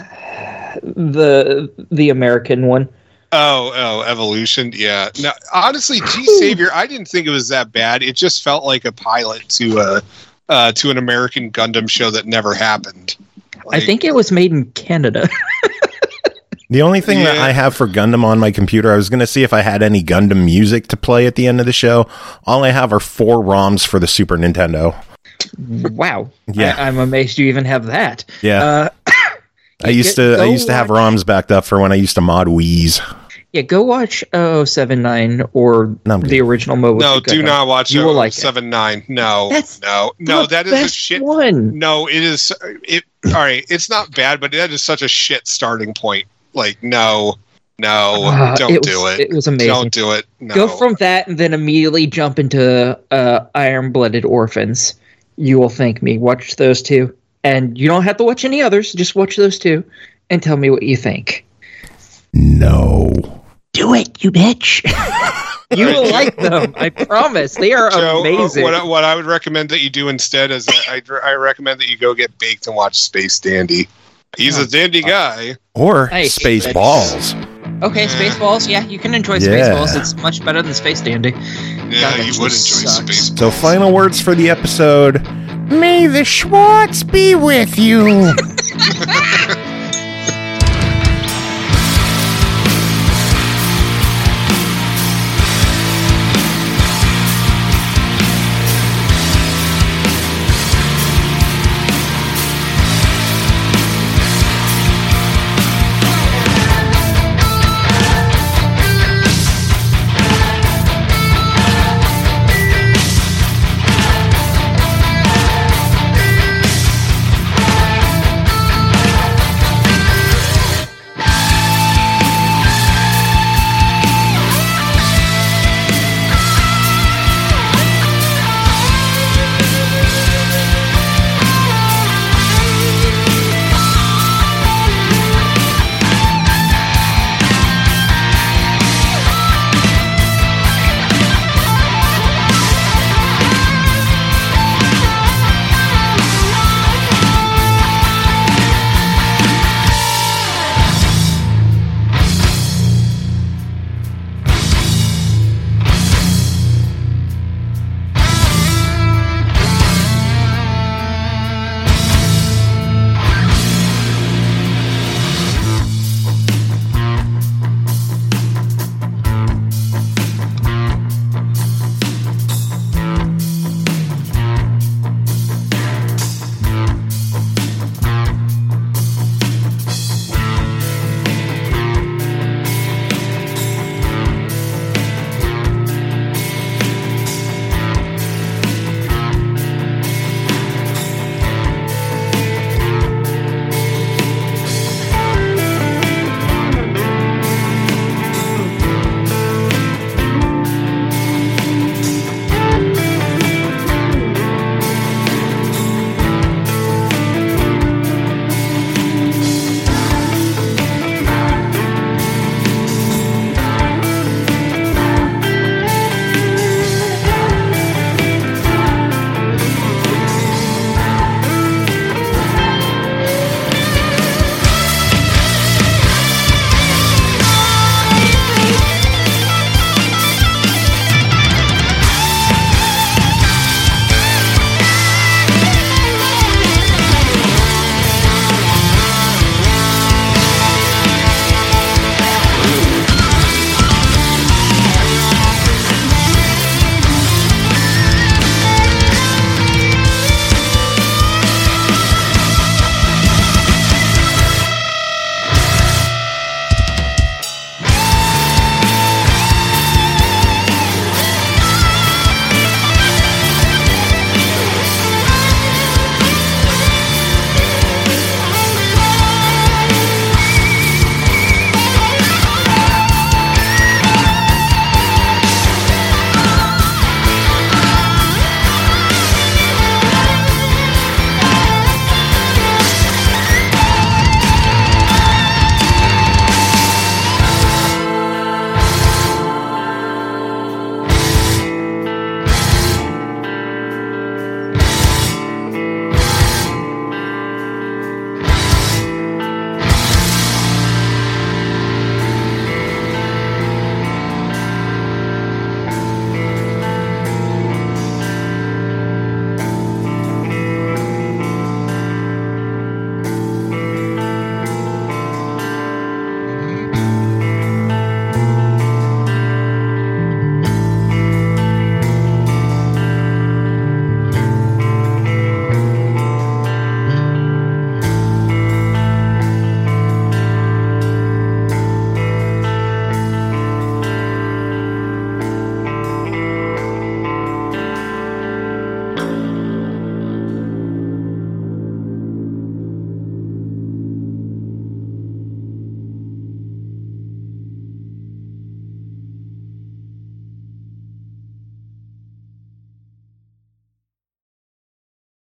The American one. Oh, Evolution, yeah. No, honestly, G-Savior, I didn't think it was that bad. It just felt like a pilot to an American Gundam show that never happened. I think it was made in Canada. The only thing that I have for Gundam on my computer, I was going to see if I had any Gundam music to play at the end of the show. All I have are 4 ROMs for the Super Nintendo. Wow. Yeah. I'm amazed you even have that. Yeah. I used to have ROMs backed up for when I used to mod Wii's. Yeah, go watch 079 or the original Mobile. No, do not watch 079. No, that is a shit one. No, it is. All right, it's not bad, but that is such a shit starting point. Like, no, don't do it. It was amazing. Don't do it. No. Go from that and then immediately jump into Iron-Blooded Orphans. You will thank me. Watch those 2. And you don't have to watch any others. Just watch those 2 and tell me what you think. No. Do it, you bitch. You will like them. I promise. They are amazing. What I would recommend that you do instead is I recommend that you go get baked and watch Space Dandy. He's a dandy guy. Or Spaceballs. Okay, Spaceballs. Yeah, you can enjoy Spaceballs. It's much better than Space Dandy. Yeah, you would enjoy Spaceballs. So final words for the episode. May the Schwartz be with you.